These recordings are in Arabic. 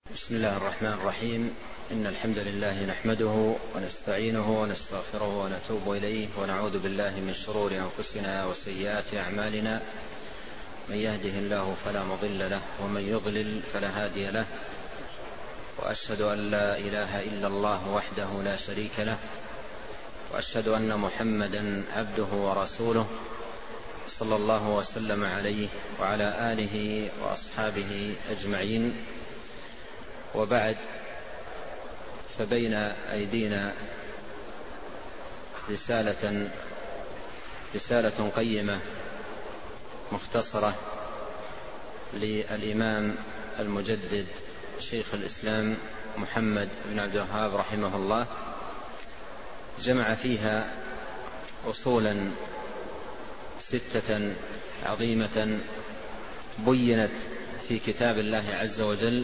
بسم الله الرحمن الرحيم. إن الحمد لله نحمده ونستعينه ونستغفره ونتوب إليه ونعوذ بالله من شرور أنفسنا وسيئات أعمالنا. من يهده الله فلا مضل له ومن يضلل فلا هادي له، وأشهد أن لا إله إلا الله وحده لا شريك له، وأشهد أن محمدا عبده ورسوله صلى الله وسلم عليه وعلى آله وأصحابه أجمعين. وبعد، فبين أيدينا رسالة قيمة مختصرة للإمام المجدد شيخ الإسلام محمد بن عبد الوهاب رحمه الله، جمع فيها أصولا 6 عظيمة بينت في كتاب الله عز وجل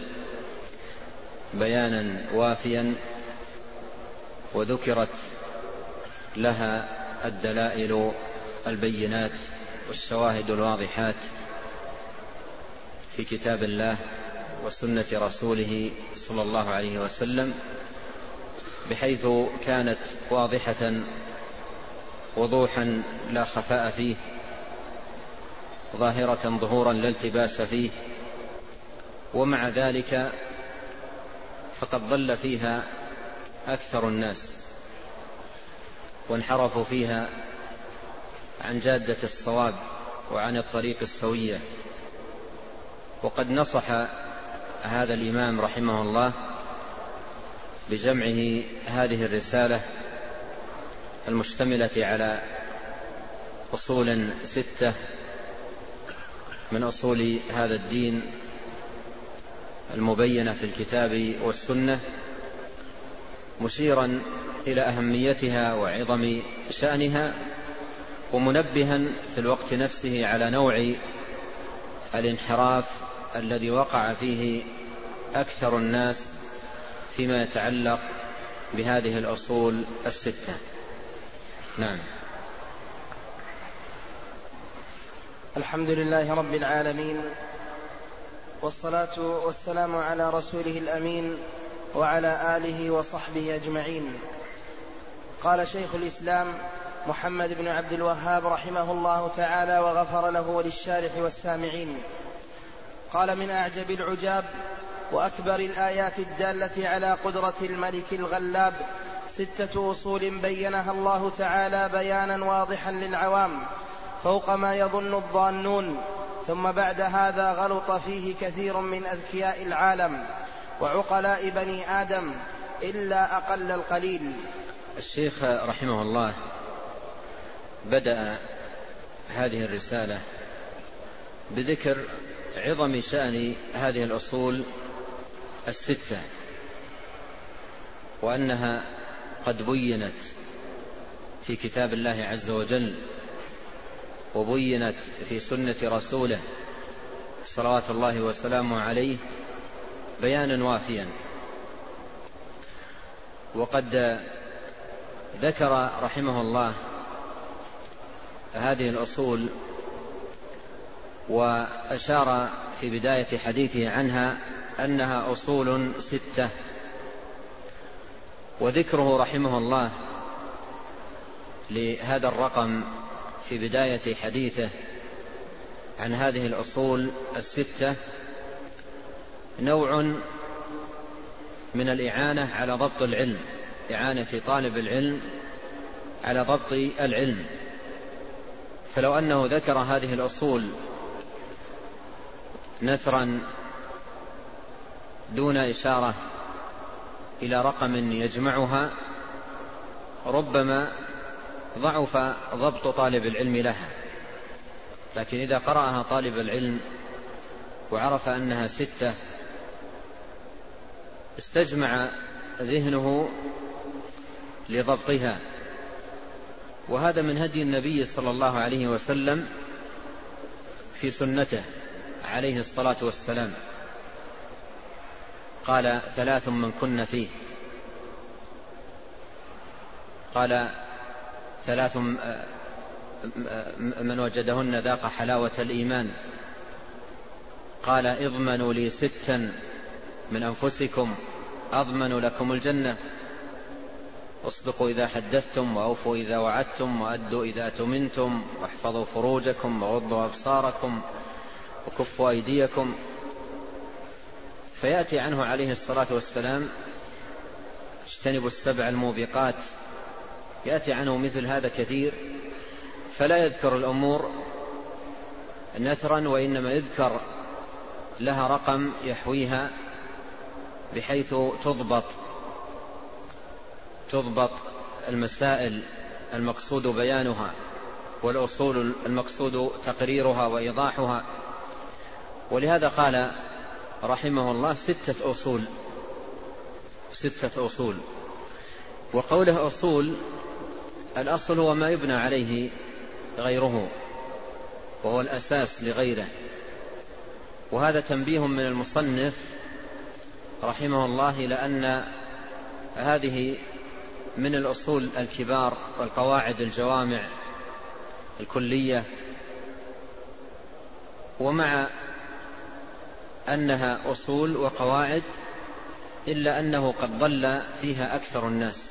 بيانا وافيا، وذكرت لها الدلائل البينات والشواهد الواضحات في كتاب الله وسنة رسوله صلى الله عليه وسلم، بحيث كانت واضحة وضوحا لا خفاء فيه، ظاهرة ظهورا لا التباس فيه. ومع ذلك فقد ضل فيها أكثر الناس وانحرفوا فيها عن جادة الصواب وعن الطريق السوية. وقد نصح هذا الإمام رحمه الله بجمعه هذه الرسالة المشتملة على أصول 6 من أصول هذا الدين المبينة في الكتاب والسنة، مشيرا إلى أهميتها وعظم شأنها، ومنبها في الوقت نفسه على نوع الانحراف الذي وقع فيه أكثر الناس فيما يتعلق بهذه الأصول 6. نعم. الحمد لله رب العالمين، والصلاة والسلام على رسوله الأمين وعلى آله وصحبه أجمعين. قال شيخ الإسلام محمد بن عبد الوهاب رحمه الله تعالى وغفر له وللشارح والسامعين، قال: من أعجب العجاب وأكبر الآيات الدالة على قدرة الملك الغلاب 6 أصول بينها الله تعالى بيانا واضحا للعوام فوق ما يظن الظانون، ثم بعد هذا غلط فيه كثير من أذكياء العالم وعقلاء بني آدم إلا أقل القليل. الشيخ رحمه الله بدأ هذه الرسالة بذكر عظم شأن هذه الأصول 6، وأنها قد بينت في كتاب الله عز وجل، وبينت في سنة رسوله صلوات الله وسلامه عليه بيانا وافيا. وقد ذكر رحمه الله هذه الأصول، وأشار في بداية حديثه عنها أنها أصول 6، وذكره رحمه الله لهذا الرقم في بداية حديثه عن هذه الأصول 6 نوع من الإعانة على ضبط العلم، إعانة طالب العلم على ضبط العلم. فلو أنه ذكر هذه الأصول نثرا دون إشارة إلى رقم يجمعها، ربما ضعف ضبط طالب العلم لها. لكن إذا قرأها طالب العلم وعرف أنها 6، استجمع ذهنه لضبطها. وهذا من هدي النبي صلى الله عليه وسلم في سنته عليه الصلاة والسلام. قال: 3 من كن فيه، قال: 3 من وجدهن ذاق حلاوة الإيمان. قال: اضمنوا لي 6 من أنفسكم أضمن لكم الجنة، اصدقوا إذا حدثتم، وأوفوا إذا وعدتم، وأدوا إذا أتمنتم، واحفظوا فروجكم، وغضوا أبصاركم، وكفوا أيديكم. فيأتي عنه عليه الصلاة والسلام اجتنبوا السبع الموبقات، يأتي عنه مثل هذا كثير، فلا يذكر الأمور نثرا، وإنما يذكر لها رقم يحويها بحيث تضبط المسائل المقصود بيانها، والأصول المقصود تقريرها وإيضاحها. ولهذا قال رحمه الله 6 أصول. وقوله أصول، الأصل هو ما يبنى عليه غيره، وهو الأساس لغيره. وهذا تنبيه من المصنف رحمه الله، لأن هذه من الأصول الكبار والقواعد الجوامع الكلية، ومع أنها أصول وقواعد إلا أنه قد ضل فيها أكثر الناس.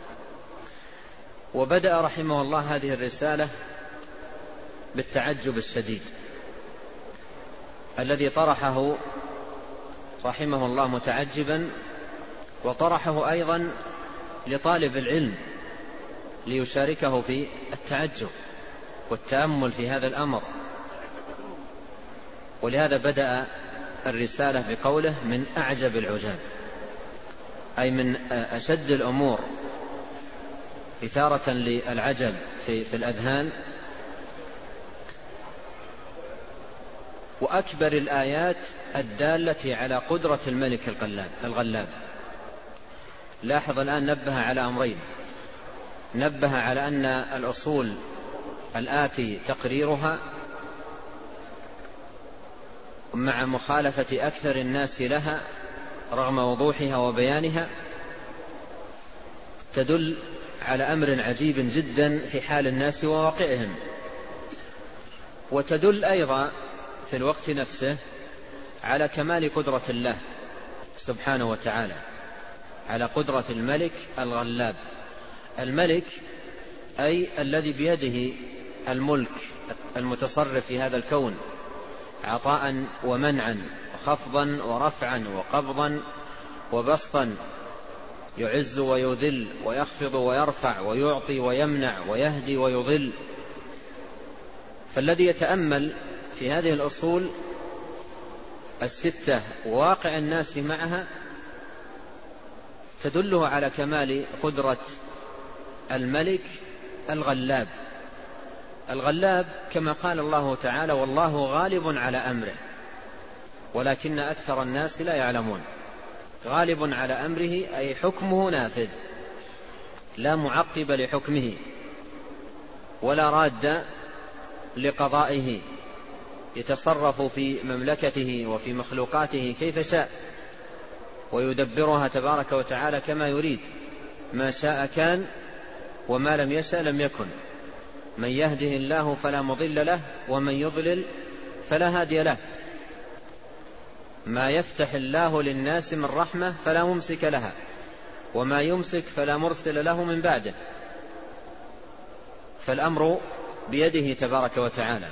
وبدأ رحمه الله هذه الرسالة بالتعجب الشديد الذي طرحه رحمه الله متعجبا، وطرحه أيضا لطالب العلم ليشاركه في التعجب والتأمل في هذا الأمر. ولهذا بدأ الرسالة بقوله من أعجب العجاب، أي من أشد الأمور إثارة للعجب في الأذهان، وأكبر الآيات الدالة على قدرة الملك الغلاب. لاحظ الآن نبه على أمرين: نبه على أن الأصول الآتي تقريرها مع مخالفة أكثر الناس لها رغم وضوحها وبيانها تدل على أمر عجيب جدا في حال الناس وواقعهم، وتدل أيضا في الوقت نفسه على كمال قدرة الله سبحانه وتعالى، على قدرة الملك الغلاب. الملك أي الذي بيده الملك المتصرف في هذا الكون عطاء ومنعا، وخفضا ورفعا، وقبضا وبسطا، يعز ويذل، ويخفض ويرفع، ويعطي ويمنع، ويهدي ويضل. فالذي يتأمل في هذه الأصول 6 وواقع الناس معها تدله على كمال قدرة الملك الغلاب. الغلاب كما قال الله تعالى: والله غالب على أمره ولكن أكثر الناس لا يعلمون. غالب على أمره أي حكمه نافذ، لا معقب لحكمه ولا راد لقضائه، يتصرف في مملكته وفي مخلوقاته كيف شاء، ويدبرها تبارك وتعالى كما يريد. ما شاء كان، وما لم يشأ لم يكن. من يهده الله فلا مضل له، ومن يضلل فلا هادي له. ما يفتح الله للناس من رحمة فلا ممسك لها، وما يمسك فلا مرسل له من بعده. فالأمر بيده تبارك وتعالى.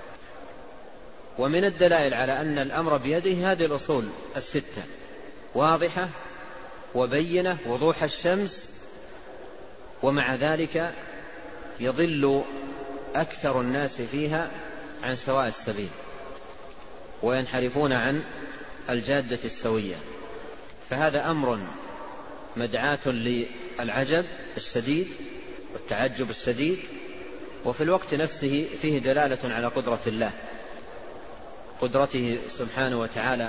ومن الدلائل على أن الأمر بيده هذه الأصول 6 واضحة وبينة وضوح الشمس، ومع ذلك يضل أكثر الناس فيها عن سواء السبيل، وينحرفون عن الجادة السوية. فهذا أمر مدعاة للعجب الشديد والتعجب الشديد، وفي الوقت نفسه فيه دلالة على قدرة الله، قدرته سبحانه وتعالى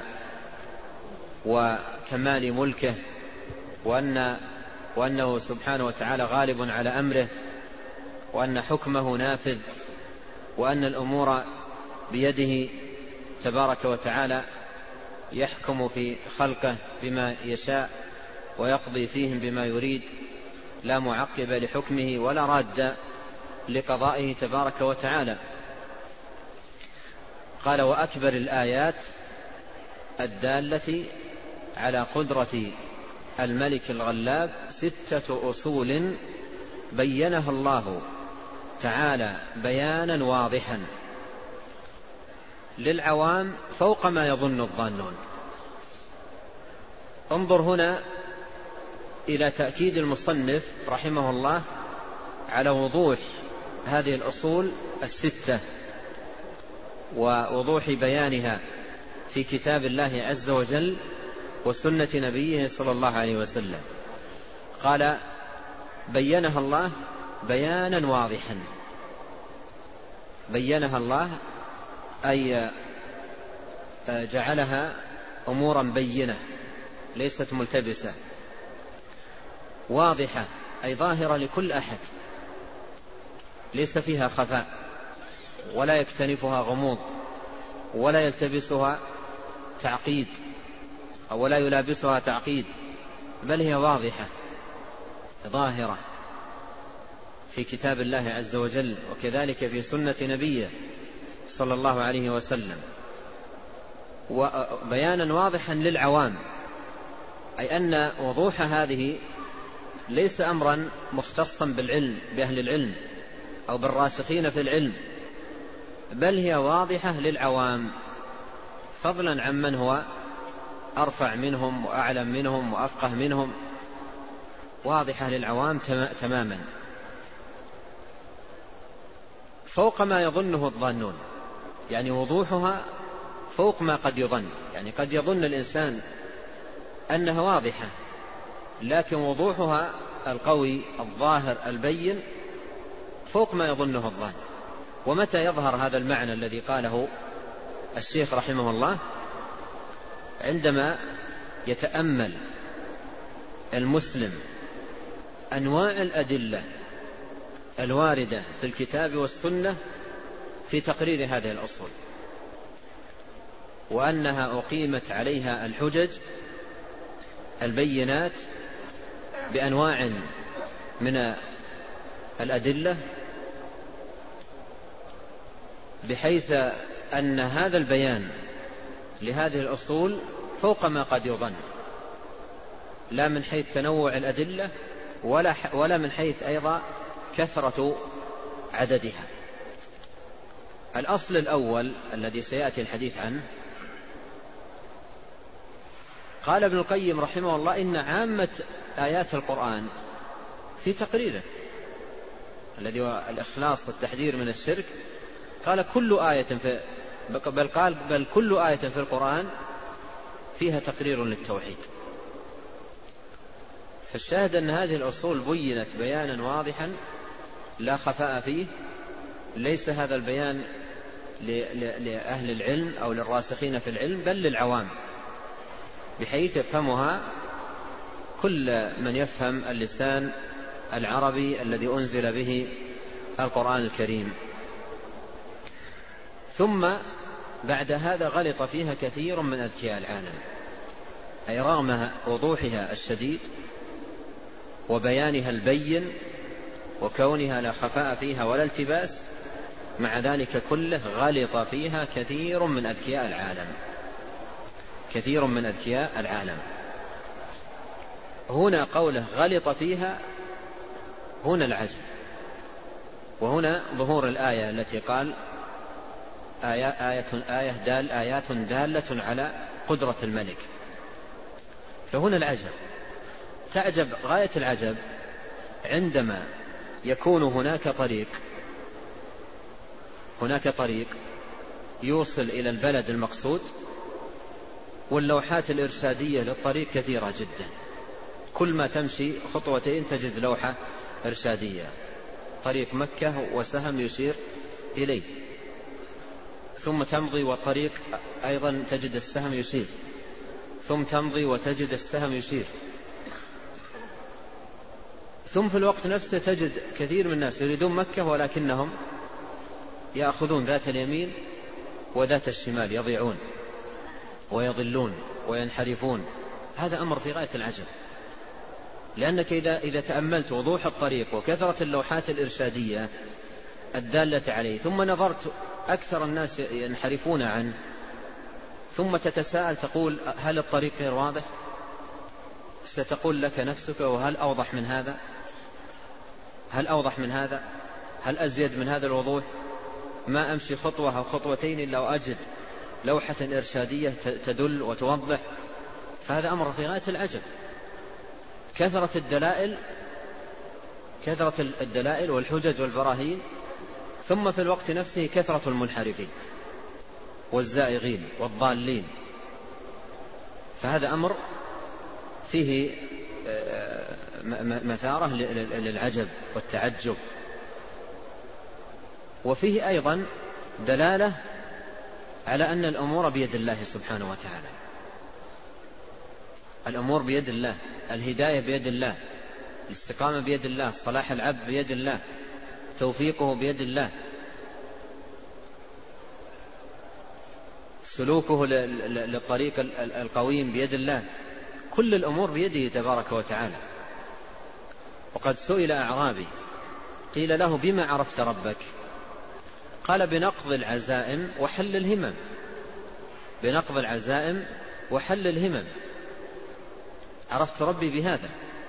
وكمال ملكه، وأنه سبحانه وتعالى غالب على أمره، وأن حكمه نافذ، وأن الأمور بيده تبارك وتعالى، يحكم في خلقه بما يشاء ويقضي فيهم بما يريد، لا معقب لحكمه ولا راد لقضائه تبارك وتعالى. قال: وأكبر الآيات الدالة على قدرة الملك الغلاب 6 أصول بينها الله تعالى بيانا واضحا للعوام فوق ما يظن الظانون. انظر هنا إلى تأكيد المصنف رحمه الله على وضوح هذه الأصول 6 ووضوح بيانها في كتاب الله عز وجل وسنة نبيه صلى الله عليه وسلم. قال بينها الله بيانا واضحا. بينها الله أي جعلها أمورا بينة ليست ملتبسة، واضحة أي ظاهرة لكل أحد، ليس فيها خفاء ولا يكتنفها غموض ولا يلتبسها تعقيد أو ولا يلابسها تعقيد، بل هي واضحة ظاهرة في كتاب الله عز وجل وكذلك في سنة نبيه صلى الله عليه وسلم، وبيانا واضحا للعوام، أي أن وضوح هذه ليس أمرا مختصا بالعلم بأهل العلم أو بالراسخين في العلم، بل هي واضحة للعوام فضلا عمن هو أرفع منهم وأعلم منهم وأفقه منهم، واضحة للعوام تماما فوق ما يظنه الظانون. يعني وضوحها فوق ما قد يظن، يعني قد يظن الإنسان أنها واضحة، لكن وضوحها القوي الظاهر البين فوق ما يظنه الظان. ومتى يظهر هذا المعنى الذي قاله الشيخ رحمه الله؟ عندما يتأمل المسلم أنواع الأدلة الواردة في الكتاب والسنة في تقرير هذه الأصول، وأنها أقيمت عليها الحجج البينات بأنواع من الأدلة، بحيث أن هذا البيان لهذه الأصول فوق ما قد يظن، لا من حيث تنوع الأدلة ولا من حيث أيضا كثرة عددها. الأصل الأول الذي سيأتي الحديث عنه، قال ابن القيم رحمه الله إن عامة آيات القرآن في تقريره الذي هو الإخلاص والتحذير من الشرك، قال كل آية بل كل آية في القرآن فيها تقرير للتوحيد. فالشاهد أن هذه الأصول بينت بيانا واضحا لا خفاء فيه، ليس هذا البيان لأهل العلم أو للراسخين في العلم بل للعوام، بحيث يفهمها كل من يفهم اللسان العربي الذي أنزل به القرآن الكريم. ثم بعد هذا غلط فيها كثير من أذكياء العالم، أي رغم وضوحها الشديد وبيانها البين وكونها لا خفاء فيها ولا التباس، مع ذلك كله غلط فيها كثير من أذكياء العالم، كثير من أذكياء العالم. هنا قوله غلط فيها، هنا وهنا ظهور الآية التي قال آيات دالة على قدرة الملك. فهنا العجب، تعجب غاية العجب عندما يكون هناك طريق يوصل إلى البلد المقصود، واللوحات الإرشادية للطريق كثيرة جدا، كل ما تمشي خطوتين تجد لوحة إرشادية، طريق مكة وسهم يشير إليه، ثم تمضي والطريق أيضا تجد السهم يشير، ثم تمضي وتجد السهم يشير، ثم في الوقت نفسه تجد كثير من الناس يريدون مكة ولكنهم يأخذون ذات اليمين وذات الشمال، يضيعون ويضلون وينحرفون. هذا أمر في غاية العجب، لأنك إذا تأملت وضوح الطريق وكثرة اللوحات الإرشادية الدالة عليه، ثم نظرت أكثر الناس ينحرفون عنه، ثم تتساءل تقول هل الطريق غير واضح؟ ستقول لك نفسك: وهل أوضح من هذا؟ هل أوضح من هذا؟ هل أزيد من هذا الوضوح؟ ما أمشي خطوة أو خطوتين إلا وأجد لوحة إرشادية تدل وتوضح. فهذا أمر في غاية العجب. كثرة الدلائل والحجج والبراهين، ثم في الوقت نفسه كثرة المنحرفين والزائغين والضالين. فهذا أمر فيه مثارة للعجب والتعجب، وفيه أيضا دلالة على أن الأمور بيد الله سبحانه وتعالى. الأمور بيد الله، الهداية بيد الله، الاستقامة بيد الله، صلاح العبد بيد الله، توفيقه بيد الله، سلوكه للطريق القويم بيد الله. كل الأمور بيده تبارك وتعالى. وقد سئل أعرابي قيل له: بما عرفت ربك؟ قال: بنقض العزائم وحل الهمم. بنقض العزائم وحل الهمم. عرفت ربي بهذا،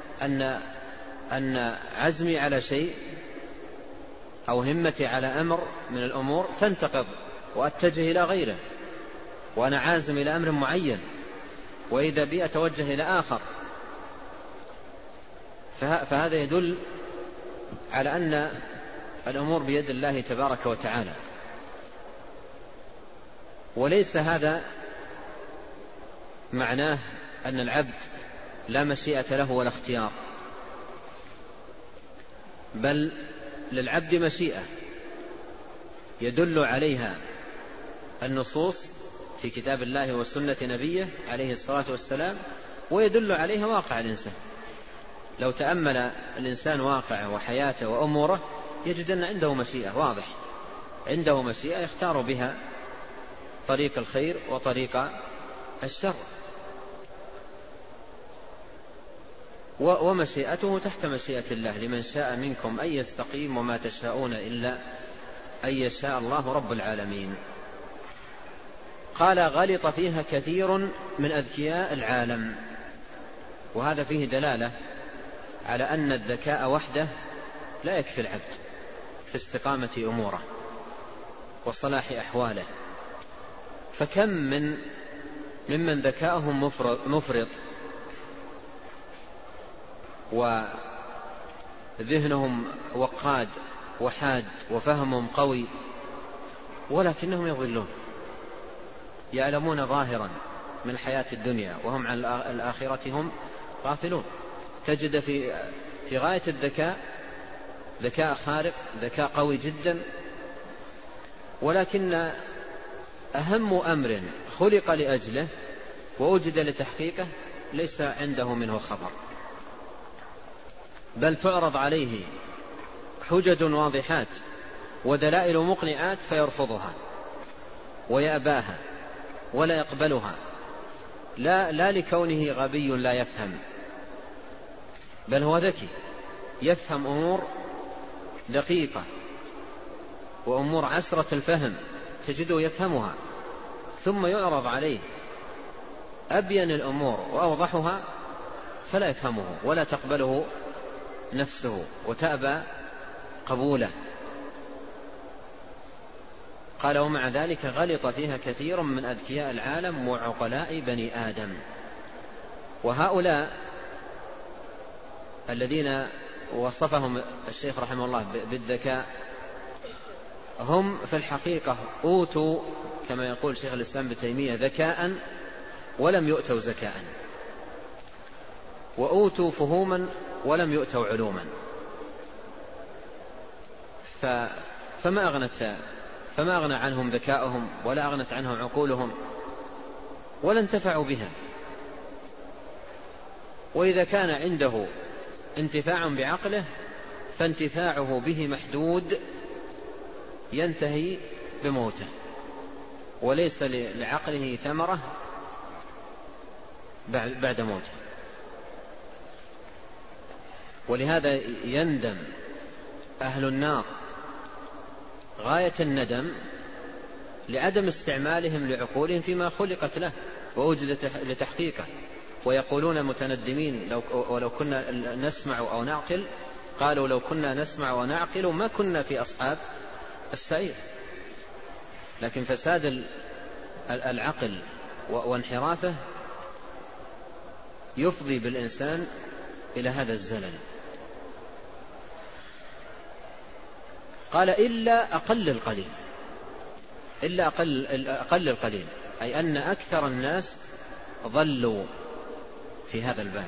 أن عزمي على شيء أو همتي على أمر من الأمور تنتقض وأتجه إلى غيره، وأنا عازم إلى أمر معين، وإذا بي أتوجه إلى آخر. فهذا يدل على أن الأمور بيد الله تبارك وتعالى. وليس هذا معناه أن العبد لا مشيئة له ولا اختيار، بل للعبد مشيئة يدل عليها النصوص في كتاب الله وسنة نبيه عليه الصلاة والسلام، ويدل عليها واقع الإنسان. لو تأمل الإنسان واقعه وحياته وأموره يجد أن عنده مشيئة، واضح عنده مشيئة يختار بها طريق الخير وطريق الشر، ومشيئته تحت مشيئة الله: لمن شاء منكم أن يستقيم وما تشاءون إلا أن يشاء الله رب العالمين. قال: غلط فيها كثير من أذكياء العالم. وهذا فيه دلالة على أن الذكاء وحده لا يكفي العبد في استقامة أموره وصلاح أحواله. فكم ممن ذكاؤهم مفرط وذهنهم وقاد وحاد وفهمهم قوي، ولكنهم يضلون، يعلمون ظاهرا من الحياة الدنيا وهم عن الآخرة هم غافلون. تجد في غاية الذكاء، ذكاء خارق، ذكاء قوي جدا، ولكن أهم أمر خلق لأجله ووجد لتحقيقه ليس عنده منه خبر، بل تعرض عليه حجج واضحات ودلائل مقنعات فيرفضها ويأباها ولا يقبلها، لا لكونه غبي لا يفهم، بل هو ذكي يفهم أمور دقيقة وأمور عسرة الفهم تجده يفهمها، ثم يعرض عليه أبين الأمور وأوضحها فلا يفهمه ولا تقبله نفسه وتأبى قبوله. قال: ومع ذلك غلط فيها كثير من أذكياء العالم وعقلاء بني آدم. وهؤلاء الذين وصفهم الشيخ رحمه الله بالذكاء هم في الحقيقة أوتوا كما يقول شيخ الإسلام ابن تيمية ذكاء ولم يؤتوا زكاء، وأوتوا فهوما ولم يؤتوا علوما. فما أغنى عنهم ذكاؤهم ولا أغنت عنهم عقولهم ولا انتفعوا بها. وإذا كان عنده انتفاع بعقله فانتفاعه به محدود ينتهي بموته، وليس لعقله ثمرة بعد موته. ولهذا يندم أهل النار غاية الندم لعدم استعمالهم لعقولهم فيما خلقت له ووجدت لتحقيقه، ويقولون متندمين ولو كنا نسمع أو نعقل، قالوا لو كنا نسمع ونعقل ما كنا في أصحاب السعير. لكن فساد العقل وانحرافه يفضي بالإنسان إلى هذا الزلل. قال إلا أقل القليل، إلا أقل القليل، أي أن أكثر الناس ضلوا في هذا الباب.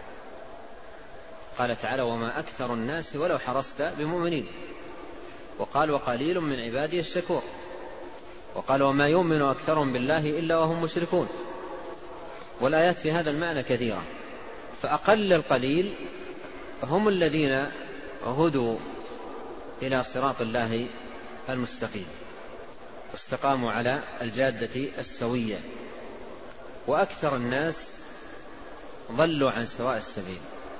قال تعالى وما أكثر الناس ولو حرصت بمؤمنين. وقال وقليل من عبادي الشكور. وقال وما يؤمن أكثرهم بالله إلا وهم مشركون. والآيات في هذا المعنى كثيرة. فأقل القليل هم الذين هدوا إلى صراط الله المستقيم واستقاموا على الجادة السوية، وأكثر الناس ضلوا عن سواء السبيل.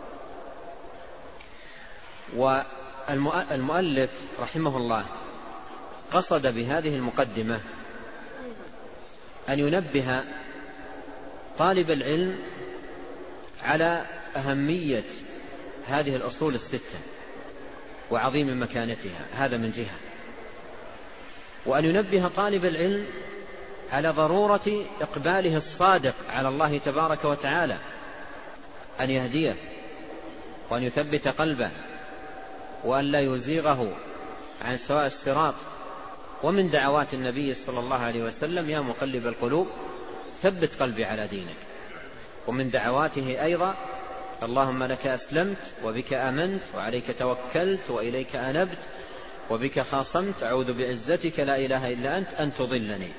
والمؤلف رحمه الله قصد بهذه المقدمة أن ينبه طالب العلم على أهمية هذه الأصول الستة وعظيم مكانتها، هذا من جهة، وأن ينبه طالب العلم على ضرورة إقباله الصادق على الله تبارك وتعالى، أن يهديه وأن يثبت قلبه وأن لا يزيغه عن سواء الصراط. ومن دعوات النبي صلى الله عليه وسلم يا مقلب القلوب ثبت قلبي على دينك. ومن دعواته أيضا اللهم لك أسلمت وبك آمنت وعليك توكلت وإليك أنبت وبك خاصمت أعوذ بعزتك لا إله إلا أنت أن تضلني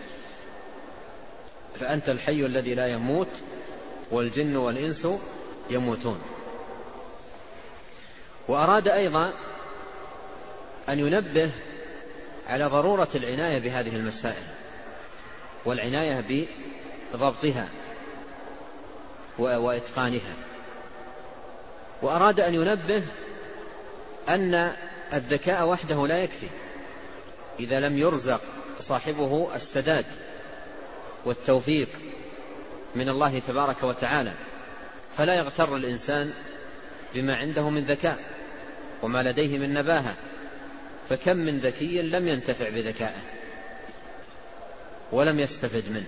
فأنت الحي الذي لا يموت والجن والإنس يموتون. وأراد أيضا أن ينبه على ضرورة العناية بهذه المسائل والعناية بضبطها وإتقانها. وأراد أن ينبه أن الذكاء وحده لا يكفي إذا لم يرزق صاحبه السداد والتوفيق من الله تبارك وتعالى، فلا يغتر الإنسان بما عنده من ذكاء وما لديه من نباهة، فكم من ذكي لم ينتفع بذكائه ولم يستفد منه.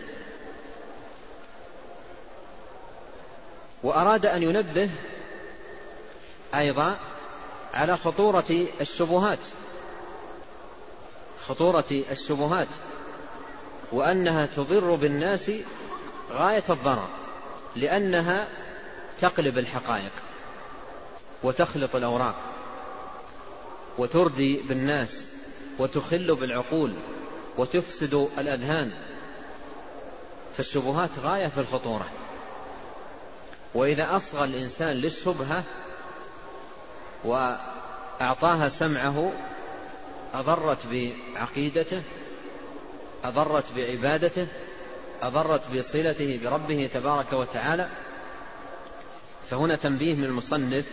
وأراد أن ينبه أيضا على خطورة الشبهات وأنها تضر بالناس غاية الضرر، لأنها تقلب الحقائق وتخلط الأوراق وتردي بالناس وتخل بالعقول وتفسد الأذهان. فالشبهات غاية في الخطورة، وإذا أصغى الإنسان للشبهة وأعطاها سمعه أضرت بعقيدته، أضرت بعبادته، أضرت بصلته بربه تبارك وتعالى. فهنا تنبيه من المصنف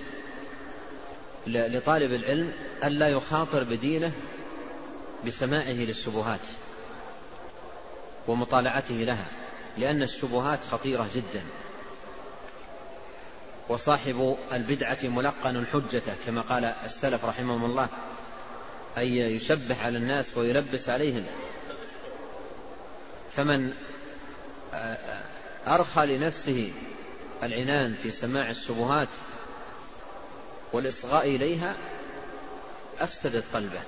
لطالب العلم ألا يخاطر بدينه بسماعه للشبهات ومطالعته لها، لأن الشبهات خطيرة جدا. وصاحب البدعة ملقن حجته كما قال السلف رحمهم الله، أي يشبه على الناس ويلبس عليهم. فمن أرخى لنفسه العنان في سماع الشبهات والإصغاء إليها أفسدت قلبه.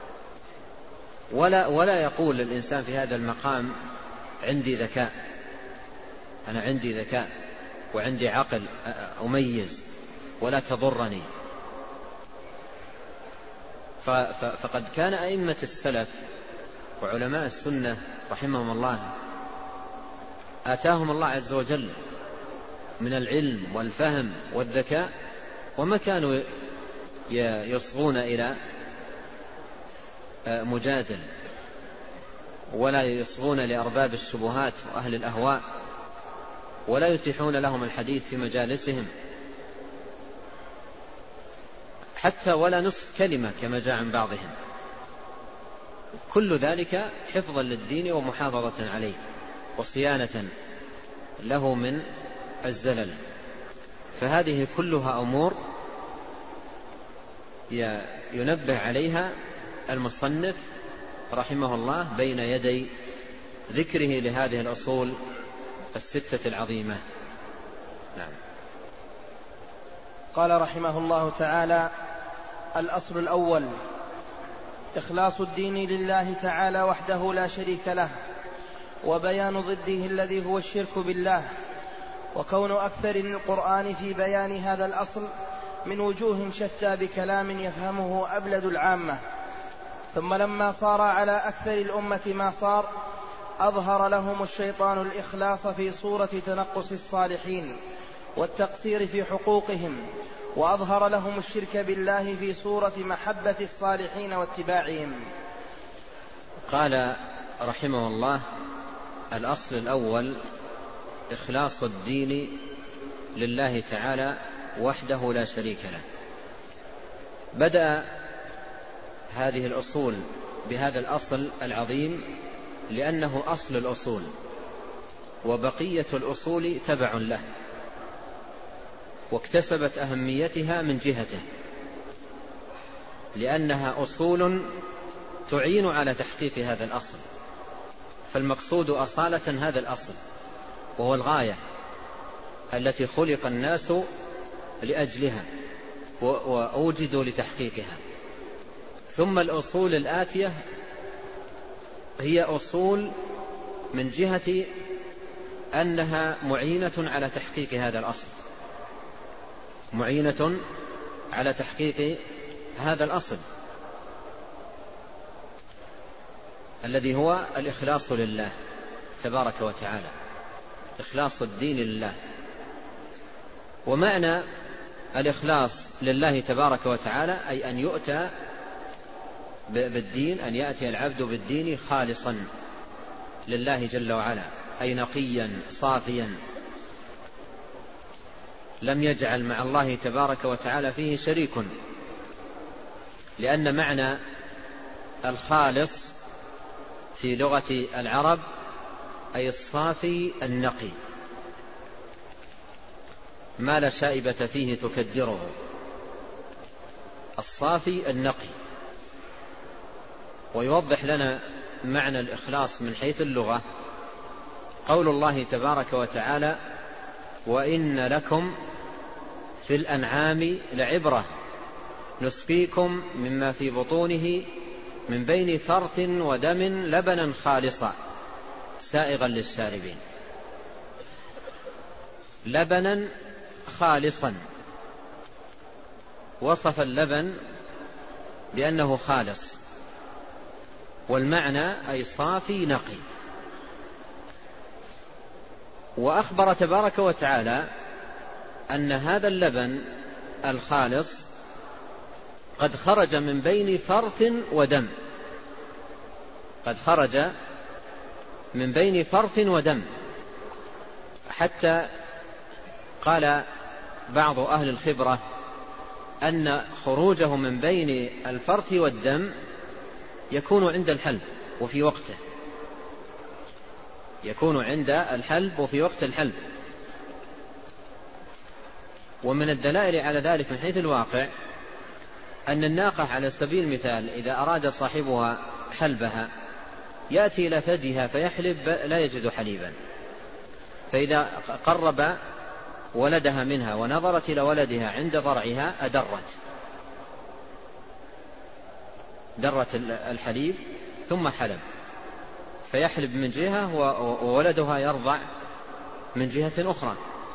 ولا يقول الإنسان في هذا المقام عندي ذكاء، أنا عندي ذكاء وعندي عقل أميز ولا تضرني. فقد كان أئمة السلف وعلماء السنة رحمهم الله آتاهم الله عز وجل من العلم والفهم والذكاء، وما كانوا يصغون إلى مجادل ولا يصغون لأرباب الشبهات وأهل الأهواء، ولا يتيحون لهم الحديث في مجالسهم حتى ولا نصف كلمة كما جاء عن بعضهم. كل ذلك حفظا للدين ومحافظة عليه وصيانة له من الزلل. فهذه كلها أمور ينبه عليها المصنف رحمه الله بين يدي ذكره لهذه الأصول الستة العظيمة. نعم. قال رحمه الله تعالى: الأصل الأول إخلاص الدين لله تعالى وحده لا شريك له، وبيان ضده الذي هو الشرك بالله، وكون أكثر القرآن في بيان هذا الأصل من وجوه شتى بكلام يفهمه أبلد العامة. ثم لما صار على أكثر الأمة ما صار، أظهر لهم الشيطان الإخلاص في صورة تنقص الصالحين والتقصير في حقوقهم، وأظهر لهم الشرك بالله في صورة محبة الصالحين واتباعهم. قال رحمه الله: الأصل الأول إخلاص الدين لله تعالى وحده لا شريك له. بدأ هذه الأصول بهذا الأصل العظيم لأنه أصل الأصول، وبقية الأصول تبع له، واكتسبت أهميتها من جهته لأنها أصول تعين على تحقيق هذا الأصل. فالمقصود أصالة هذا الأصل، وهو الغاية التي خلق الناس لأجلها وأوجدوا لتحقيقها. ثم الأصول الآتية هي أصول من جهة أنها معينة على تحقيق هذا الأصل، معينة على تحقيق هذا الأصل الذي هو الإخلاص لله تبارك وتعالى، إخلاص الدين لله. ومعنى الإخلاص لله تبارك وتعالى أي أن يؤتى بالدين، أن يأتي العبد بالدين خالصا لله جل وعلا، أي نقيا صافيا لم يجعل مع الله تبارك وتعالى فيه شريك. لأن معنى الخالص في لغة العرب أي الصافي النقي، ما لا شائبة فيه تكدره، الصافي النقي. ويوضح لنا معنى الإخلاص من حيث اللغة قول الله تبارك وتعالى: وإن لكم في الأنعام لعبرة نسقيكم مما في بطونه من بين فرث ودم لبنا خالصا سائغا للشاربين. لبنا خالصا، وصف اللبن بأنه خالص، والمعنى أي صافي نقي. وأخبر تبارك وتعالى أن هذا اللبن الخالص قد خرج من بين فرث ودم، قد خرج من بين فرث ودم، حتى قال بعض أهل الخبرة أن خروجه من بين الفرث والدم يكون عند الحلب وفي وقته، يكون عند الحلب وفي وقت الحلب. ومن الدلائل على ذلك من حيث الواقع أن الناقة على سبيل المثال إذا أراد صاحبها حلبها يأتي إلى ثديها فيحلب لا يجد حليبا، فإذا قرب ولدها منها ونظرت إلى ولدها عند ضرعها درت الحليب ثم حلب، فيحلب من جهة وولدها يرضع من جهة أخرى.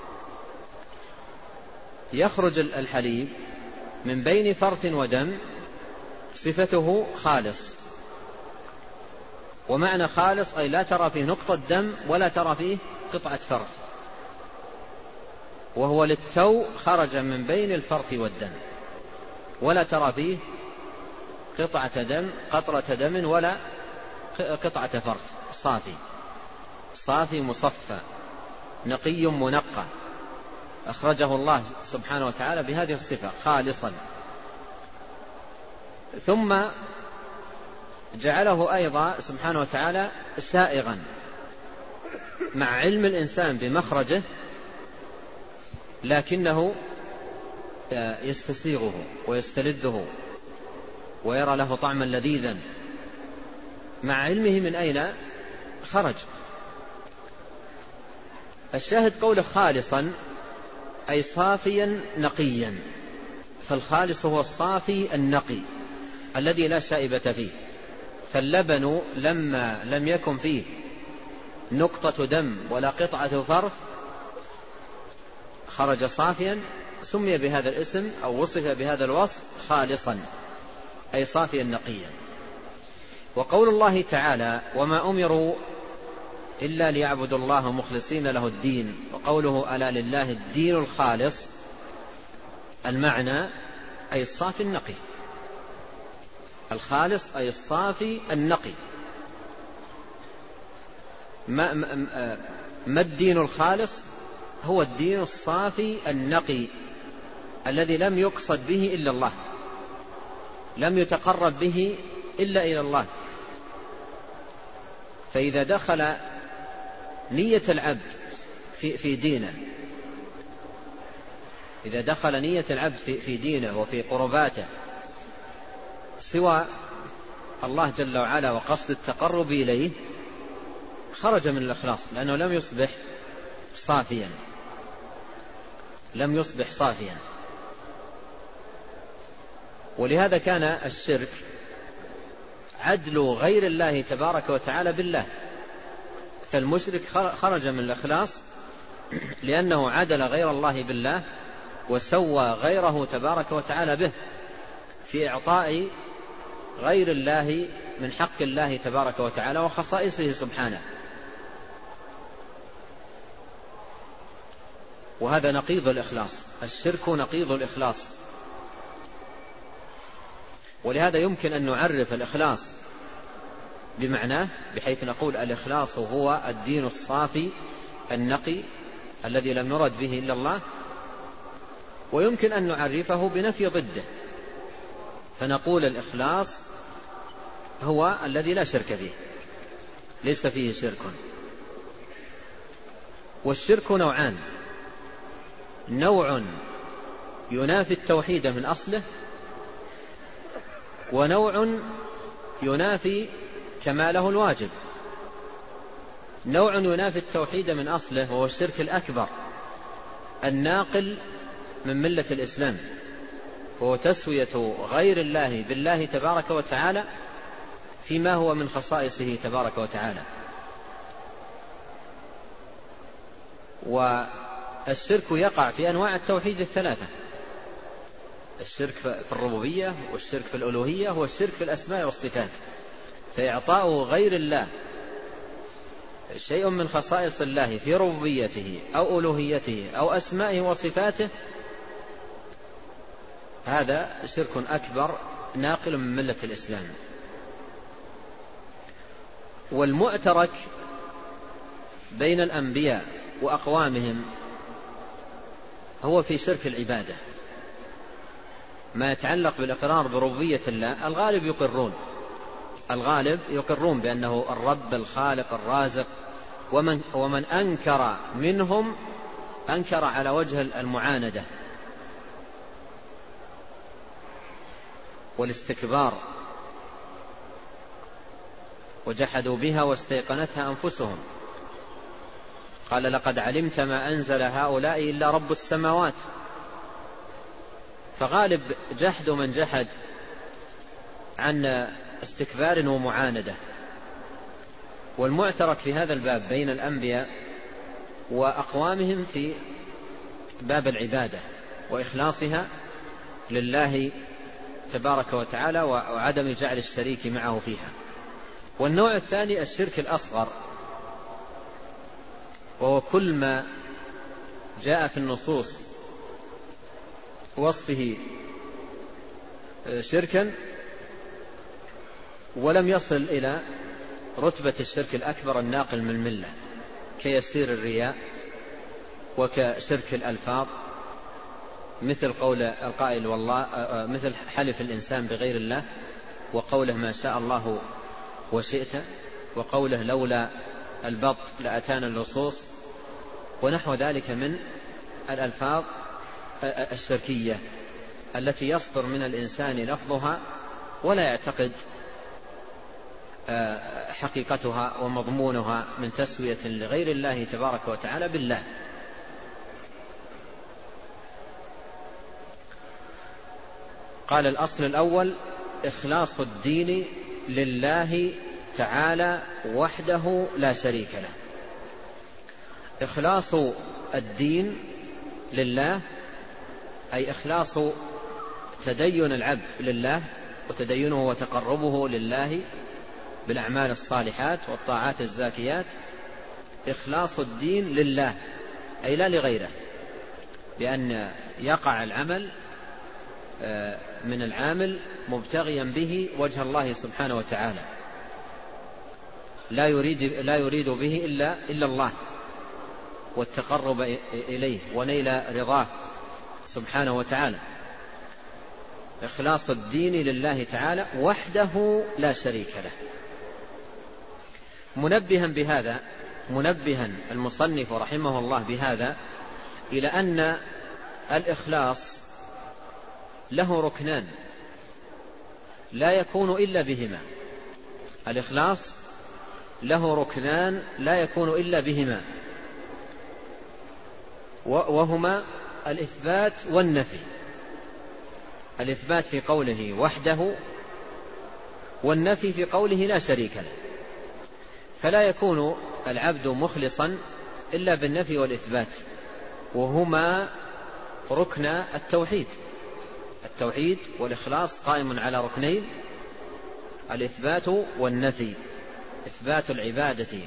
يخرج الحليب من بين فرث ودم، صفته خالص. ومعنى خالص أي لا ترى فيه نقطة دم ولا ترى فيه قطعة فرث، وهو للتو خرج من بين الفرث والدم، ولا ترى فيه قطعة دم، قطرة دم، ولا قطعة فرث، صافي مصفى نقي منقى. أخرجه الله سبحانه وتعالى بهذه الصفة خالصا. ثم جعله أيضا سبحانه وتعالى سائغا، مع علم الإنسان بمخرجه لكنه يستسيغه ويستلذه ويرى له طعما لذيذا مع علمه من أين خرج. الشاهد قوله خالصا أي صافيا نقيا، فالخالص هو الصافي النقي الذي لا شائبة فيه. فاللبن لما لم يكن فيه نقطة دم ولا قطعة فرث خرج صافيا، سمي بهذا الاسم أو وصف بهذا الوصف خالصا أي صافيا نقيا. وقول الله تعالى وما أمروا إلا ليعبدوا الله مخلصين له الدين، وقوله ألا لله الدين الخالص، المعنى أي الصافي النقي. الخالص أي الصافي النقي. ما الدين الخالص؟ هو الدين الصافي النقي الذي لم يقصد به إلا الله، لم يتقرب به إلا إلى الله. فإذا دخل نية العبد في دينه، إذا دخل نية العبد في دينه وفي قرباته سوى الله جل وعلا وقصد التقرب إليه، خرج من الإخلاص، لأنه لم يصبح صافيا، لم يصبح صافيا. ولهذا كان الشرك عدل غير الله تبارك وتعالى بالله، فالمشرك خرج من الإخلاص لأنه عدل غير الله بالله وسوى غيره تبارك وتعالى به في إعطاء غير الله من حق الله تبارك وتعالى وخصائصه سبحانه. وهذا نقيض الإخلاص، الشرك نقيض الإخلاص. ولهذا يمكن أن نعرف الإخلاص بمعناه، بحيث نقول الإخلاص هو الدين الصافي النقي الذي لم يرد به إلا الله، ويمكن أن نعرفه بنفي ضده، فنقول الإخلاص هو الذي لا شرك فيه، ليس فيه شرك. والشرك نوعان: نوع ينافي التوحيد من أصله، ونوع ينافي كماله الواجب. نوع ينافي التوحيد من أصله وهو الشرك الأكبر الناقل من ملة الإسلام، وهو تسوية غير الله بالله تبارك وتعالى فيما هو من خصائصه تبارك وتعالى. والشرك يقع في أنواع التوحيد الثلاثة: الشرك في الربوبية، والشرك في الألوهية، والشرك في الأسماء والصفات. فإعطاء غير الله شيء من خصائص الله في ربوبيته أو ألوهيته أو أسمائه وصفاته، هذا شرك أكبر ناقل من ملة الإسلام. والمعترك بين الأنبياء وأقوامهم هو في شرك العبادة. ما يتعلق بالإقرار بربوبية الله الغالب يقرون بأنه الرب الخالق الرازق، ومن أنكر منهم أنكر على وجه المعاندة والاستكبار، وجحدوا بها واستيقنتها أنفسهم. قال لقد علمت ما أنزل هؤلاء إلا رب السماوات. فغالب جحد من جحد عن استكبار ومعاندة. والمعترك في هذا الباب بين الأنبياء وأقوامهم في باب العبادة وإخلاصها لله تبارك وتعالى وعدم جعل الشريك معه فيها. والنوع الثاني الشرك الأصغر، وهو كل ما جاء في النصوص وصفه شركا ولم يصل إلى رتبة الشرك الأكبر الناقل من الملة، كيسير الرياء وكشرك الألفاظ، مثل قول القائل والله، مثل حلف الإنسان بغير الله وقوله ما شاء الله وشئت، وقوله لولا البط لأتانا اللصوص، ونحو ذلك من الألفاظ الشركية التي يصدر من الإنسان لفظها ولا يعتقد حقيقتها ومضمونها من تسوية لغير الله تبارك وتعالى بالله. قال الأصل الأول إخلاص الدين لله تعالى وحده لا شريك له. إخلاص الدين لله أي إخلاص تدين العبد لله وتدينه وتقربه لله بالأعمال الصالحات والطاعات الزاكيات. إخلاص الدين لله أي لا لغيره، بأن يقع العمل من العامل مبتغيا به وجه الله سبحانه وتعالى، لا يريد به إلا الله والتقرب إليه ونيل رضاه سبحانه وتعالى. إخلاص الدين لله تعالى وحده لا شريك له. منبها المصنف رحمه الله بهذا إلى أن الإخلاص له ركنان لا يكون إلا بهما. الإخلاص له ركنان لا يكون إلا بهما، وهما الإثبات والنفي. الإثبات في قوله وحده، والنفي في قوله لا شريك له. فلا يكون العبد مخلصا إلا بالنفي والإثبات، وهما ركن التوحيد. التوحيد والإخلاص قائم على ركنين: الإثبات والنفي. إثبات العبادة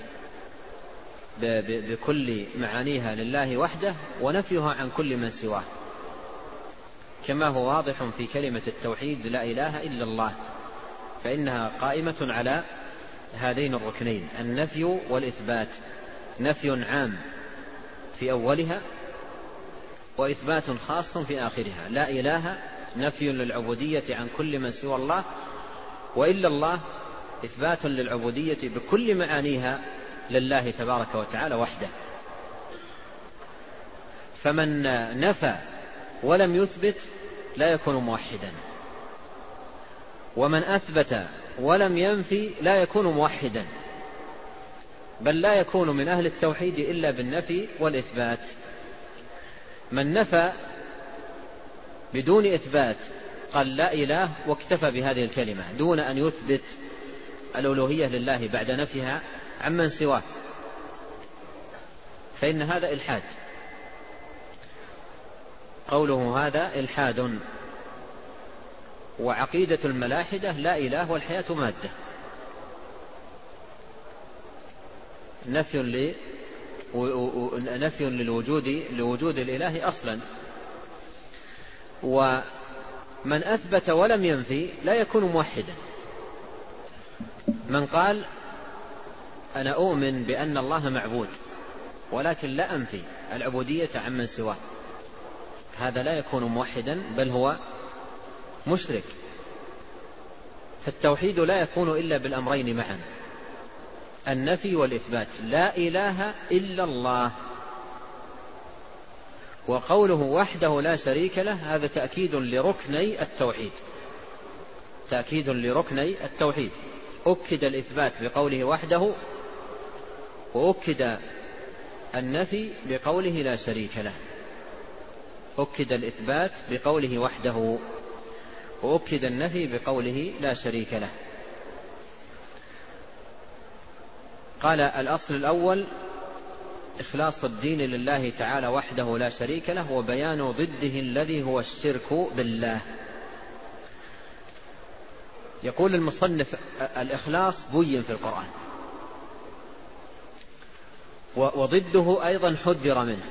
بكل معانيها لله وحده، ونفيها عن كل من سواه، كما هو واضح في كلمة التوحيد لا إله إلا الله، فإنها قائمة على هذين الركنين: النفي والإثبات. نفي عام في أولها، وإثبات خاص في آخرها. لا إله نفي للعبودية عن كل من سوى الله، وإلا الله إثبات للعبودية بكل معانيها لله تبارك وتعالى وحده. فمن نفى ولم يثبت لا يكون موحدا، ومن أثبت ولم ينفي لا يكون موحدا، بل لا يكون من أهل التوحيد إلا بالنفي والإثبات. من نفى بدون إثبات قال لا إله واكتفى بهذه الكلمة دون أن يثبت الألوهية لله بعد نفيها عمن سواه، فإن هذا إلحاد. قوله هذا إلحاد. وعقيدة الملاحدة لا إله والحياة مادة، نفي لوجود الإله أصلا. ومن أثبت ولم ينفي لا يكون موحدا. من قال أنا أؤمن بأن الله معبود ولكن لا أنفي العبودية عمن سواه، هذا لا يكون موحدا، بل هو مشرك. فالتوحيد لا يكون إلا بالأمرين معا: النفي والإثبات. لا إله إلا الله. وقوله وحده لا شريك له هذا تأكيد لركني التوحيد، تأكيد لركني التوحيد. أكد الإثبات بقوله وحده، وأكد النفي بقوله لا شريك له. أكد الإثبات بقوله وحده، وأكد النفي بقوله لا شريك له. قال الأصل الأول إخلاص الدين لله تعالى وحده لا شريك له، وبيان ضده الذي هو الشرك بالله. يقول المصنف الإخلاص بين في القرآن، وضده أيضا حذر منه.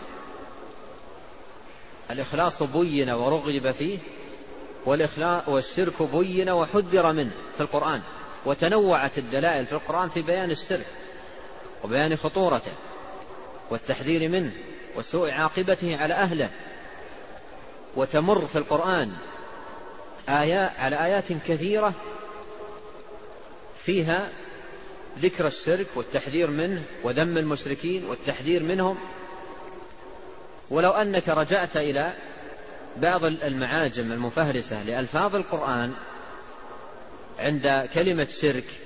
الإخلاص بين ورغب فيه، والشرك بين وحذر منه في القرآن. وتنوعت الدلائل في القرآن في بيان الشرك وبيان خطورته والتحذير منه وسوء عاقبته على أهله. وتمر في القرآن على آيات كثيرة فيها ذكر الشرك والتحذير منه وذم المشركين والتحذير منهم. ولو أنك رجعت إلى بعض المعاجم المفهرسة لألفاظ القرآن عند كلمة شرك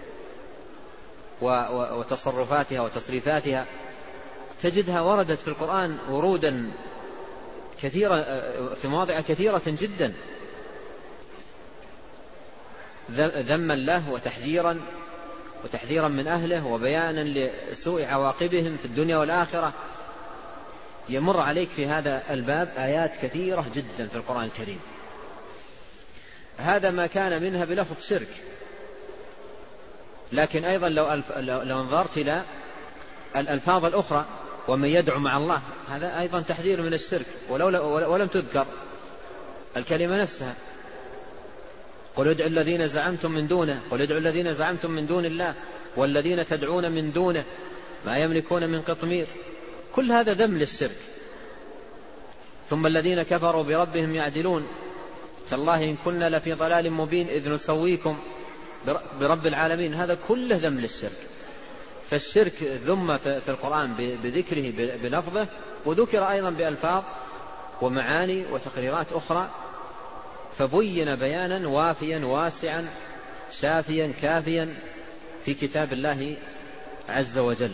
وتصرفاتها وتصريفاتها تجدها وردت في القرآن ورودا كثيرة في مواضع كثيرة جدا، ذما له وتحذيرا من أهله وبيانا لسوء عواقبهم في الدنيا والآخرة. يمر عليك في هذا الباب آيات كثيرة جدا في القرآن الكريم. هذا ما كان منها بلفظ شرك، لكن أيضا لو نظرت إلى الألفاظ الأخرى ومن يدعو مع الله، هذا أيضا تحذير من الشرك ولم تذكر الكلمة نفسها. قل ادعوا الذين زعمتم من دونه، قل ادعوا الذين زعمتم من دون الله والذين تدعون من دونه ما يملكون من قطمير. كل هذا ذم للشرك. ثم الذين كفروا بربهم يعدلون تالله إن كنا لفي ضلال مبين إذ نسويكم برب العالمين. هذا كله ذم للشرك. فالشرك ذم في القرآن بذكره بلفظه، وذكر أيضا بألفاظ ومعاني وتقريرات أخرى، فبين بيانا وافيا واسعا شافيا كافيا في كتاب الله عز وجل.